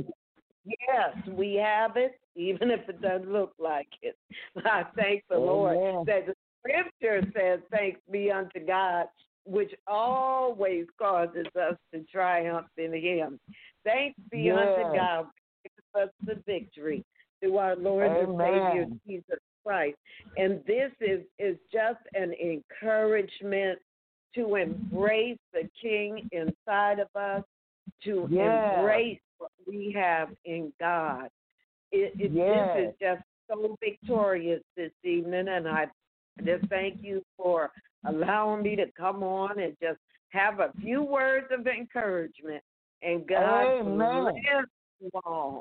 yes, we have it, even if it doesn't look like it. I thank the Amen. Lord that the Scripture says, "Thanks be unto God, which always causes us to triumph in Him." Thanks be Yes. unto God, who gives us the victory through our Lord and Savior Amen. Jesus Christ. And this is is just an encouragement to embrace the King inside of us, to Yes. embrace what we have in God. It, it, Yes. This is just so victorious this evening, and I just thank you for allowing me to come on and just have a few words of encouragement. And God Amen. bless you all.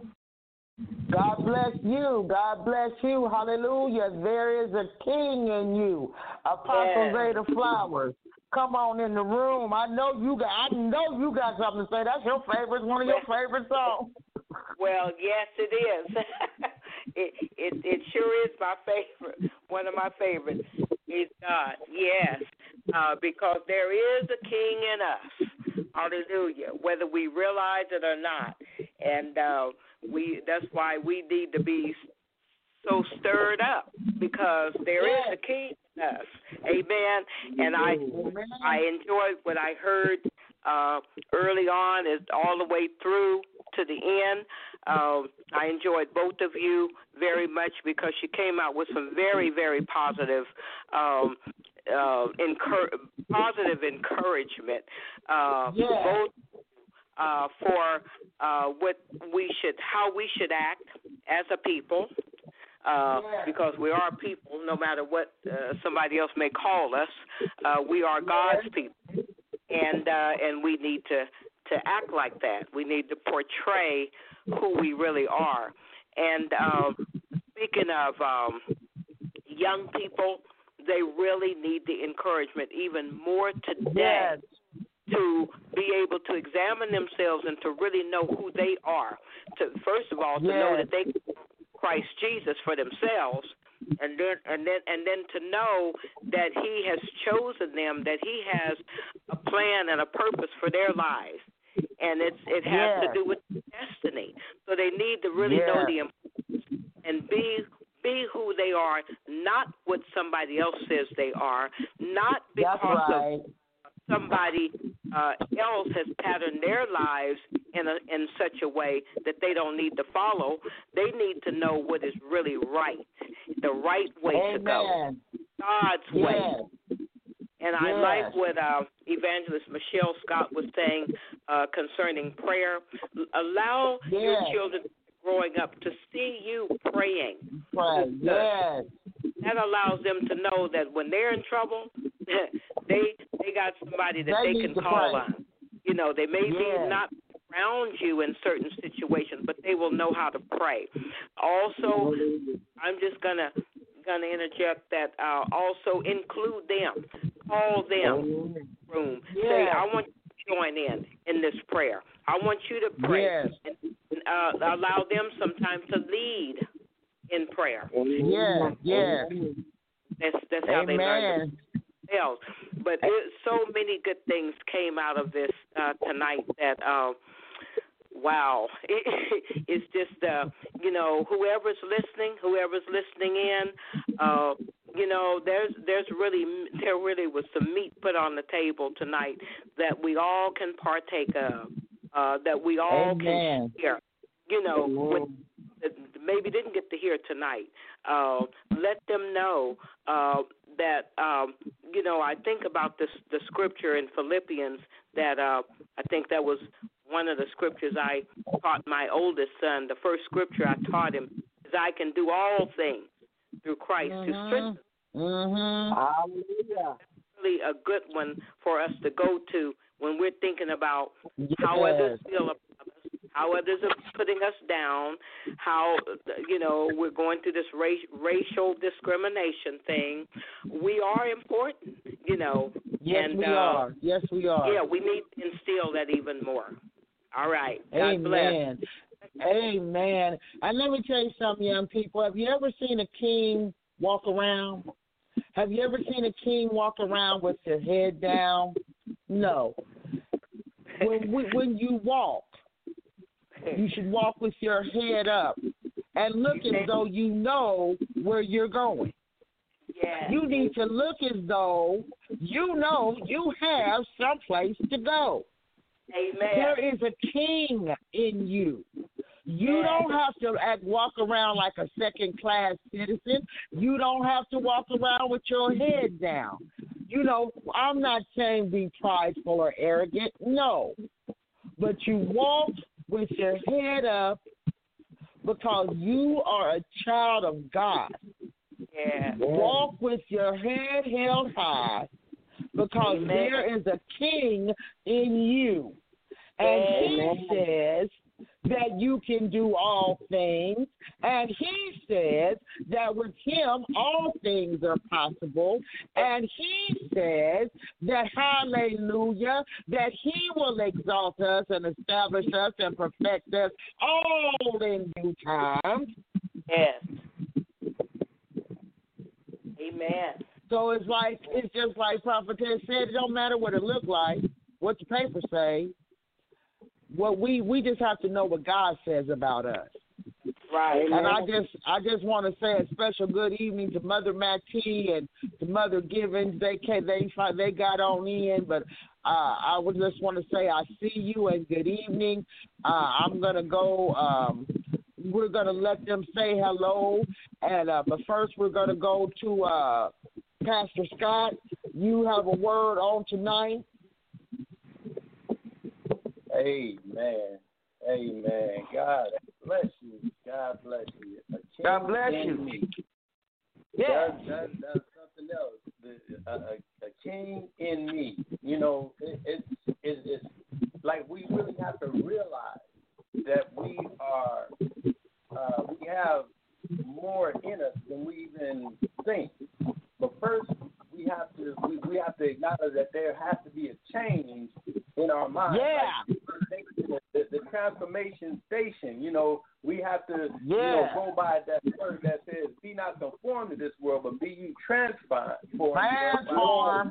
God bless you. God bless you. Hallelujah. There is a king in you. Apostle Yes. Zeta Flowers. Come on in the room. I know you got I know you got something to say. That's your favorite, one of your favorite songs. Well, yes, it is. it, it it sure is my favorite. One of my favorites is God. Yes, uh, because there is a King in us. Hallelujah. Whether we realize it or not, and uh, we that's why we need to be so stirred up, because there is a King in us. Amen. And I I enjoyed what I heard uh, early on, is all the way through to the end. Um, I enjoyed both of you very much, because you came out with some very, very positive, um, uh, encur- positive encouragement, uh, Yeah. both uh, for uh, what we should, how we should act as a people. Uh, because we are people, no matter what uh, somebody else may call us, uh, we are God's people, and uh, and we need to, to act like that. We need to portray who we really are. And um, speaking of um, young people, they really need the encouragement even more today. Yes. To be able to examine themselves and to really know who they are. To first of all, to know Yes. that they Christ Jesus for themselves, and then and then and then to know that He has chosen them, that He has a plan and a purpose for their lives, and it's it has Yes. to do with destiny. So they need to really Yes. know the importance and be be who they are, not what somebody else says they are, not because That's right. of somebody uh, else has patterned their lives in a, in such a way that they don't need to follow. They need to know what is really right, the right way to go, Amen. God's way. Yes. And I Yes. like what uh, Evangelist Michelle Scott was saying uh, concerning prayer. Allow Yes. your children growing up to see you praying. Right. Yes. That allows them to know that when they're in trouble, they they got somebody that They they, need can to call pray. on. You know, they may Yes. be not around you in certain situations, but they will know how to pray. Also, I'm just gonna gonna interject that uh, also include them, call them, room. Yes. Say, I want you to join in in this prayer. I want you to pray, Yes. and uh, allow them sometimes to lead in prayer. Yes. Yes. That's that's how they learn Amen. themselves. But it, so many good things came out of this uh, tonight that, uh, wow, it, it's just, uh, you know, whoever's listening, whoever's listening in, uh, you know, there's there's really there really was some meat put on the table tonight that we all can partake of, uh, that we all Amen. can share. You know, with, that maybe didn't get to hear tonight. Uh, let them know uh, that, um, you know, I think about this the scripture in Philippians that uh, I think that was one of the scriptures I taught my oldest son. The first scripture I taught him is, I can do all things through Christ mm-hmm. to strengthen. Mm-hmm. Hallelujah. Really a good one for us to go to when we're thinking about Yes. how others feel about us, how others are putting us down, how, you know, we're going through this race, racial discrimination thing. We are important, you know. Yes, and, we uh, are. Yes, we are. Yeah, we need to instill that even more. All right. God bless. Amen. Amen. And let me tell you something, young people. Have you ever seen a king walk around? Have you ever seen a king walk around with their head down? No. When we, when you walk, you should walk with your head up and look as though you know where you're going. Yeah. You need to look as though you know you have someplace to go. Amen. There is a king in you. You Yeah. don't have to act, walk around like a second-class citizen. You don't have to walk around with your head down. You know, I'm not saying be prideful or arrogant, no. But you walk with your head up because you are a child of God. Yeah. Walk with your head held high because Amen. there is a king in you. And he says that you can do all things. And he says that with him all things are possible. And he says that, hallelujah, that he will exalt us and establish us and perfect us all in due time. Yes. Amen. So it's like, it's just like Prophetess said, it don't matter what it look like, what the papers say. What we, we just have to know what God says about us. Right. And I just I just want to say a special good evening to Mother Mattie and to Mother Givens. They came, they they got on in, but uh, I would just want to say I see you and good evening. Uh, I'm gonna go. Um, we're gonna let them say hello, and uh, but first we're gonna go to uh, Pastor Scott. You have a word on tonight. Amen. Amen. God bless you. God bless you. A king God bless in you. Me. Yeah. That's, that's, that's something else. The, a, a, a king in me. You know, it, it's, it, it's like we really have to realize that we are, uh, we have more in us than we even think. But first, we have to we, we have to acknowledge that there has to be a change in our mind. Yeah. Like the, the, the transformation station, you know, we have to Yeah. you know, go by that word that says, "Be not conformed to this world, but be you transformed." Transform.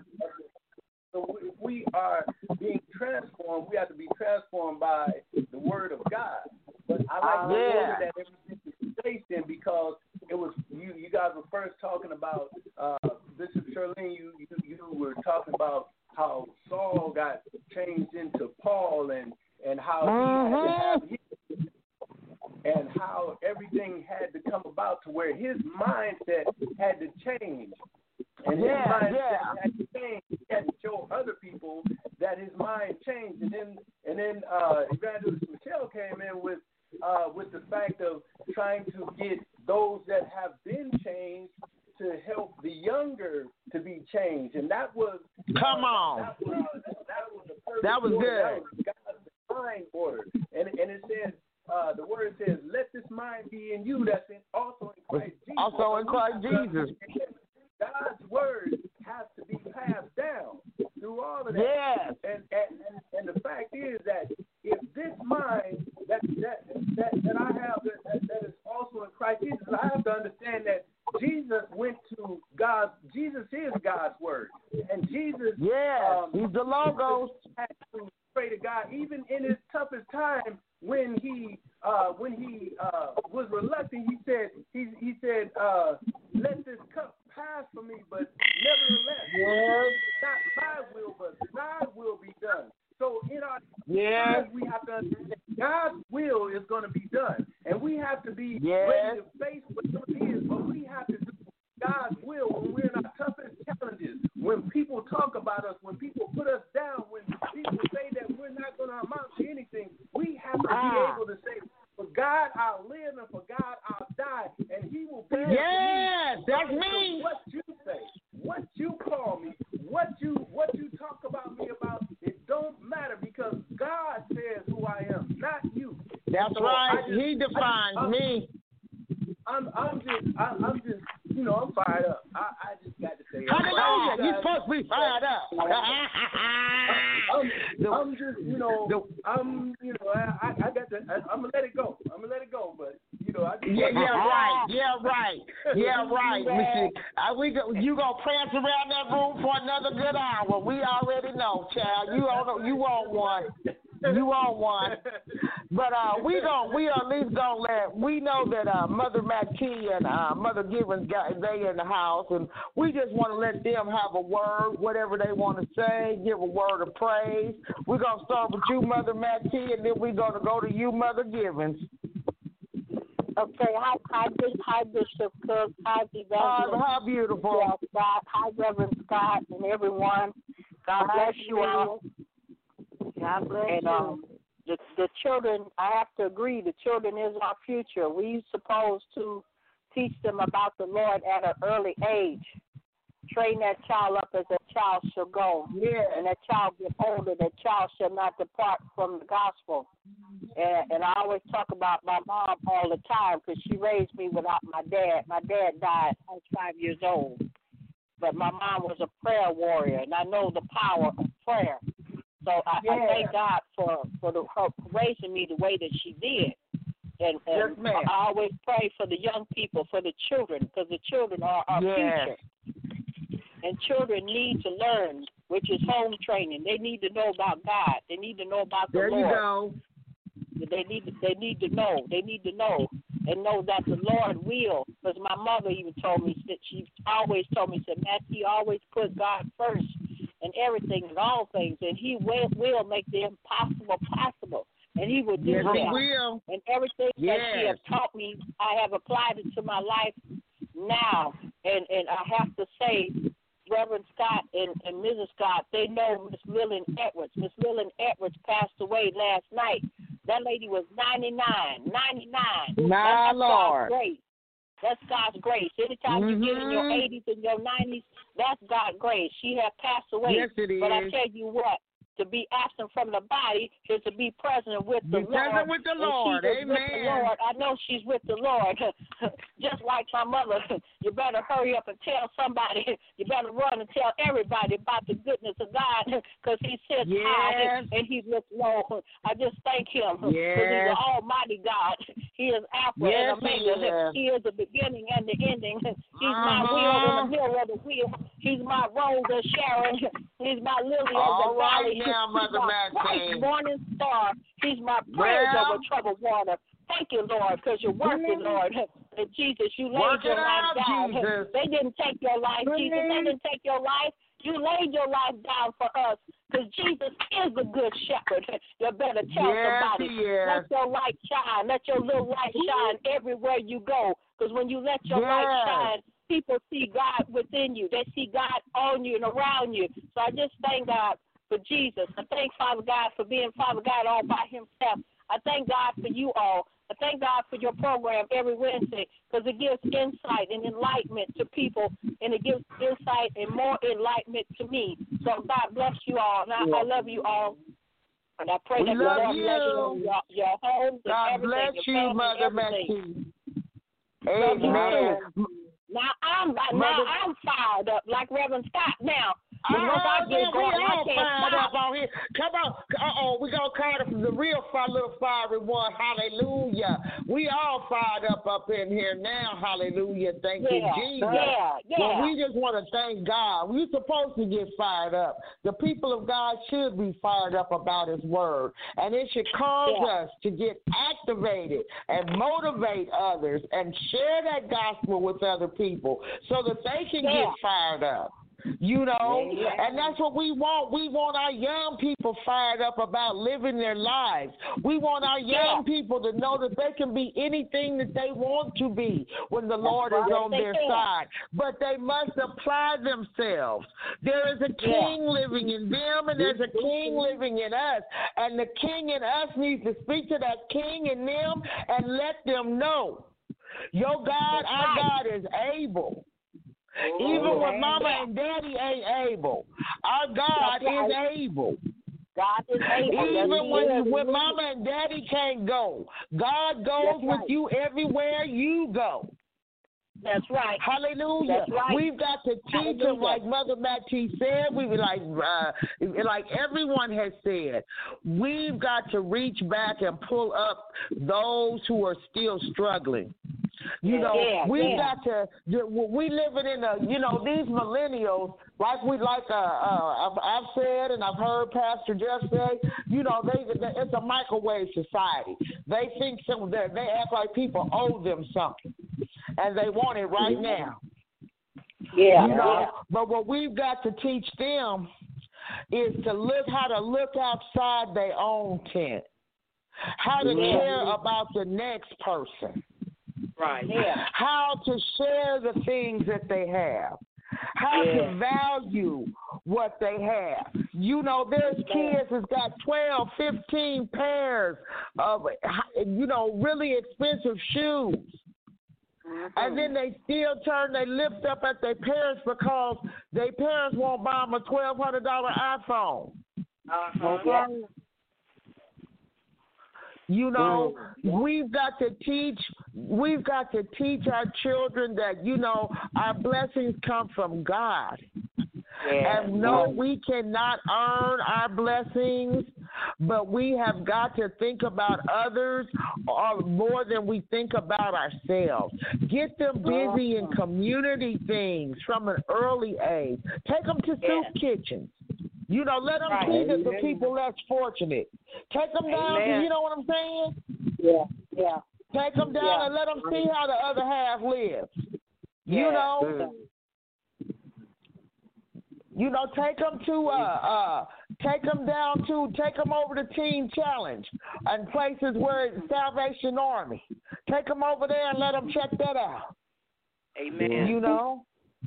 So if we are being transformed, we have to be transformed by the word of God. But I like the Yeah. order that everything is placed in because it was you. You guys were first talking about uh, Bishop Charlene. You, you you were talking about how Saul got changed into Paul and and how Mm-hmm. he had to have his, and how everything had to come about to where his mindset had to change. And his Yeah, mindset yeah. had to change. He had to show other people that his mind changed. And then and then uh, Evangelist Michelle came in with uh, with the fact of trying to get those that have been changed to help the younger to be changed. And that was Come uh, on. That was, that was the perfect That was order. good. That was God's divine order. And and it says uh, the word says, "Let this mind be in you that's in, also in Christ Jesus." Also in Christ Jesus. God's word has to be passed down through all of that. Yes. And, and and and the fact is that if this mind that that that, that I have that, that, that is also in Christ Jesus, I have to understand that Jesus went to God. Jesus is God's word, and Jesus. Yeah. Um, He's the logos. had to pray to God even in his toughest time when he uh, when he uh, was reluctant. He said he he said uh, let this cup pass from me, but nevertheless, Yes. not my will, but thy will be done. So in our Yes. lives, we have to understand God's will is going to be done, and we have to be Yes. ready to face what it is. But we have to do God's will when we're in our toughest challenges. When people talk about us, when people put us down, when people say that we're not going to amount to anything, we have to Ah. be able to say, "For God I'll live and for God I'll die, and He will pay Yes, me. that's me. What you say, what you call me, what you what you talk about me about, it don't matter because God says who I am, not you. That's so right. Just, he defines I'm, me. I'm I'm just I, I'm just you know I'm fired up. I, I just got to say Hallelujah! You're supposed to be fired up. I'm, I'm just you know I'm you know I I got to I, I'm gonna let it go. I'm gonna let it go, but you know I just yeah yeah right yeah right yeah right. Mister Uh, we go, you gonna prance around that room for another good hour. We already know, child. You on you want one. You want one, but uh, we don't. We at least don't let. We know that uh, Mother McKee and uh, Mother Givens got they in the house, and we just want to let them have a word, whatever they want to say, give a word of praise. We're gonna start with you, Mother McKee, and then we're gonna go to you, Mother Givens. Okay, hi, hi, hi Bishop Cook, hi, Evangelist. Oh, how beautiful! Yeah, Scott, hi, Reverend Scott, and everyone. God bless you all. God bless and, you. Um, the, the children, I have to agree, the children is our future. We're supposed to teach them about the Lord at an early age. Train that child up as a child shall go. Yeah. And that child get older, that child shall not depart from the gospel. And, and I always talk about my mom all the time because she raised me without my dad. My dad died when I was five years old. But my mom was a prayer warrior, and I know the power of prayer. So I, yeah. I thank God for, for the, her raising me the way that she did. And, and yes, I always pray for the young people, for the children, because the children are our yes. future. And children need to learn, which is home training. They need to know about God. They need to know about the there Lord. There you go. They need, to, they need to know. They need to know and know that the Lord will. Because my mother even told me, that she always told me, said, Matthew, always put God first in everything and all things, and He will, will make the impossible possible. And He will do yes, that. He will. And everything yes. that He has taught me, I have applied it to my life now. And, and I have to say, Reverend Scott and, and Missus Scott, they know Miss Lillian Edwards. Miss Lillian Edwards passed away last night. That lady was ninety-nine. ninety-nine. My That's Lord. God's grace. That's God's grace. Anytime mm-hmm. you get in your eighties and your nineties, that's God's grace. She had passed away. Yes, it is. But I tell you what, to be absent from the body is to be present with the be Lord. Present with the Lord. Amen. With the Lord. I know she's with the Lord. Just like my mother, you better hurry up and tell somebody. You better run and tell everybody about the goodness of God because He sits yes. high and He looks low. I just thank Him because yes. He's an almighty God. He is Alpha yes, and Omega. He is. He is the beginning and the ending. He's uh-huh. my wheel in the middle of the wheel. He's my rose of Sharon. He's my lily of the All right valley. now, Mother Maxine. Morning star. He's my praise well, over troubled water. Thank you, Lord, because you're working, Lord. And Jesus, you Work laid your life out, down. Jesus. They didn't take your life, Please. Jesus. They didn't take your life. You laid your life down for us because Jesus is the good shepherd. You better tell yes, somebody. He is. Let your light shine. Let your little light shine everywhere you go. Because when you let your yes. light shine, people see God within you. They see God on you and around you. So I just thank God for Jesus. I thank Father God for being Father God all by Himself. I thank God for you all. I thank God for your program every Wednesday because it gives insight and enlightenment to people, and it gives insight and more enlightenment to me. So God bless you all, and I, I love you all. And I pray we that the love Lord you. bless you, your, your homes and God everything, bless your you, family, Mother everything. McKee. Amen. Now I'm now I'm fired up like Reverend Scott now. But uh, once I uh, get yeah, going, we I all can't fired stop. up on here. Come on. Uh-oh, we going to call it the real fire, little fiery one. Hallelujah. We all fired up up in here now. Hallelujah. Thank yeah, you, Jesus. Yeah, yeah. Well, we just want to thank God. We're supposed to get fired up. The people of God should be fired up about His word. And it should cause yeah. us to get activated and motivate others and share that gospel with other people so that they can yeah. get fired up. You know, Yeah. and that's what we want. We want our young people fired up about living their lives. We want our young people to know that they can be anything that they want to be when the Lord is on their side. But they must apply themselves. There is a king living in them, and there's a king living in us. And the king in us needs to speak to that king in them and let them know, your God, our God is able. Even when mama and daddy ain't able, our God is able. God is able. Even when, when mama and daddy can't go, God goes with you everywhere you go. That's right. Hallelujah. That's right. We've got to teach them, like Mother Mattie said. We like, uh, like everyone has said. We've got to reach back and pull up those who are still struggling. You know, yeah, we've yeah. got to. We living in a. You know, these millennials, like we like. Uh, uh, I've, I've said, and I've heard Pastor Jeff say. You know, they, they it's a microwave society. They think some. They act like people owe them something, and they want it right now. Yeah. You know, yeah. but what we've got to teach them is to look how to look outside their own tent, how to yeah. care about the next person. Right. Yeah. How to share the things that they have. How yeah. to value what they have. You know, there's kids that's got twelve, fifteen pairs of, you know, really expensive shoes. Mm-hmm. And then they still turn their lips up at their parents because their parents won't buy them a twelve hundred dollars iPhone. Uh-huh. Okay? You know, we've got to teach, we've got to teach our children that, you know, our blessings come from God. Yeah. And no, we cannot earn our blessings, but we have got to think about others more than we think about ourselves. Get them busy in community things from an early age. Take them to yeah. soup kitchens. You know, let them right. see that the people less fortunate. Take them down to, you know what I'm saying? Yeah, yeah. Take them down yeah. and let them see how the other half lives. Yeah. You know? You know, take them to, uh, uh, take them down to, take them over to Teen Challenge and places where it's Salvation Army. Take them over there and let them check that out. Amen. You know?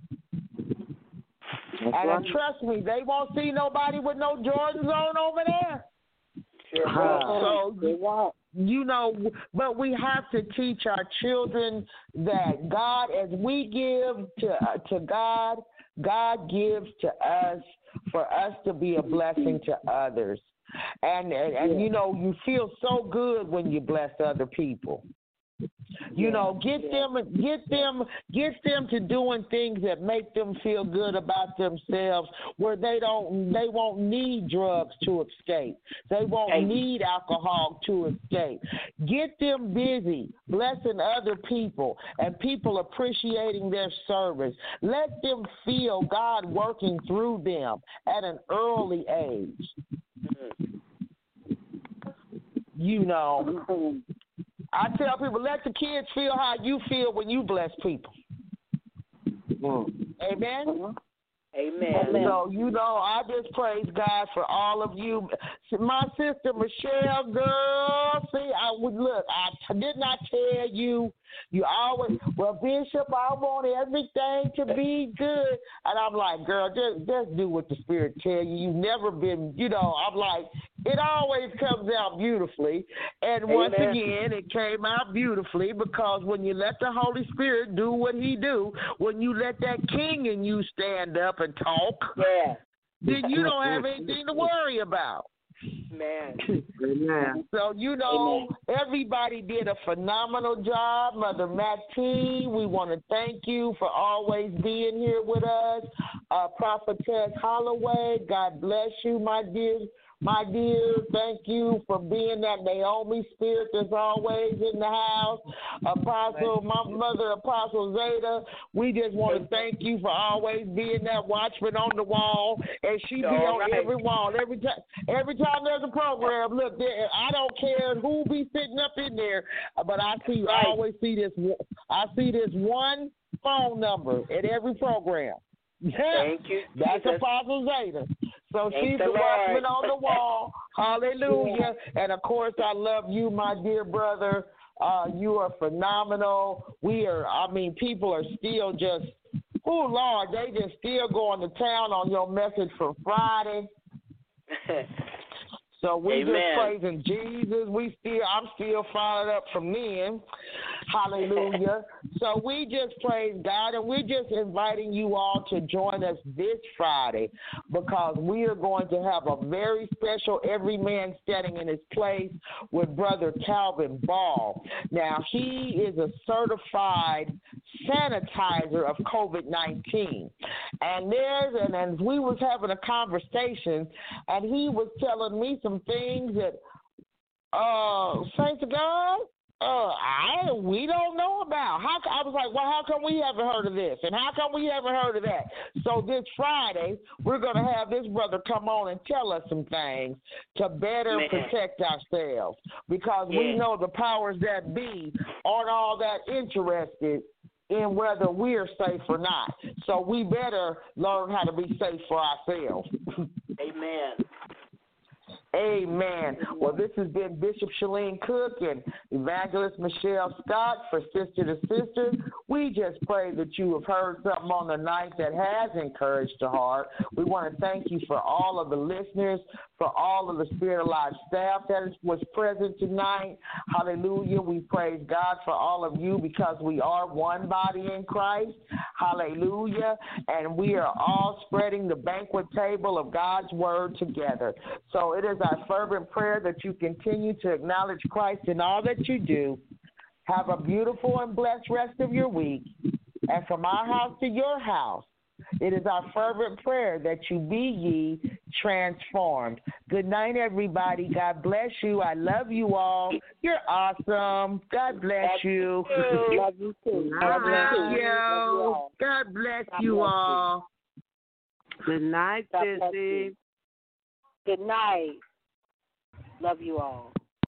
That's and right. trust me, they won't see nobody with no Jordans on over there. Sure. Uh, so, you know, but we have to teach our children that God, as we give to uh, to God, God gives to us for us to be a blessing to others. And, and, and you know, you feel so good when you bless other people. You know, get them, get them, get them to doing things that make them feel good about themselves, where they don't, they won't need drugs to escape. They won't need alcohol to escape. Get them busy blessing other people and people appreciating their service. Let them feel God working through them at an early age. You know. I tell people, let the kids feel how you feel when you bless people. Mm. Amen? Amen. So, you know, I just praise God for all of you. My sister Michelle, girl, see, I would look, I did not tell you. You always, well, Bishop, I want everything to be good. And I'm like, girl, just, just do what the Spirit tell you. You've never been, you know, I'm like, it always comes out beautifully. And Amen. Once again, it came out beautifully because when you let the Holy Spirit do what he do, when you let that king in you stand up and talk, yeah. then you don't have anything to worry about. Man. Amen. So, you know, Amen. Everybody did a phenomenal job. Mother Mattie, we want to thank you for always being here with us. Uh, Prophetess Holloway, God bless you, my dear. My dear, thank you for being that Naomi spirit that's always in the house. Apostle, my mother, Apostle Zeta, we just want to thank you for always being that watchman on the wall. And she be on right. every wall. Every time every time there's a program, look, there, I don't care who be sitting up in there, but I see, I always see this, I see this one phone number at every program. Thank you, That's Jesus. Apostle Zeta. So Thank she's the the Lord. watchman on the wall. Hallelujah. And of course, I love you, my dear brother. Uh, you are phenomenal. We are, I mean, people are still just, oh, Lord, they just still going to town on your message from Friday. So we Amen. just praising Jesus. We still, I'm still fired up from then. Hallelujah. So we just praise God, and we're just inviting you all to join us this Friday because we are going to have a very special Every Man Standing in His Place with Brother Calvin Ball. Now, he is a certified sanitizer of COVID nineteen. And there's, and, and we was having a conversation, and he was telling me some things that, uh, saints of God, Uh, I we don't know about. How I was like, well, how come we haven't heard of this, and how come we haven't heard of that? So this Friday, we're gonna have this brother come on and tell us some things to better Man. protect ourselves, because Yeah. we know the powers that be aren't all that interested in whether we're safe or not. So we better learn how to be safe for ourselves. Amen. Amen. Well, this has been Bishop Shalene Cook and Evangelist Michelle Scott for Sister to Sister. We just pray that you have heard something on the night that has encouraged the heart. We want to thank you for all of the listeners, for all of the Spirit Alive staff that was present tonight. Hallelujah. We praise God for all of you because we are one body in Christ. Hallelujah. And we are all spreading the banquet table of God's word together. So it is our fervent prayer that you continue to acknowledge Christ in all that you do. Have a beautiful and blessed rest of your week. And from our house to your house, it is our fervent prayer that you be ye transformed. Good night, everybody. God bless you. I love you all. You're awesome. God bless you. Love you too. God bless you. God bless you all. Good night, God bless Sissy. you. Good night. Love you all.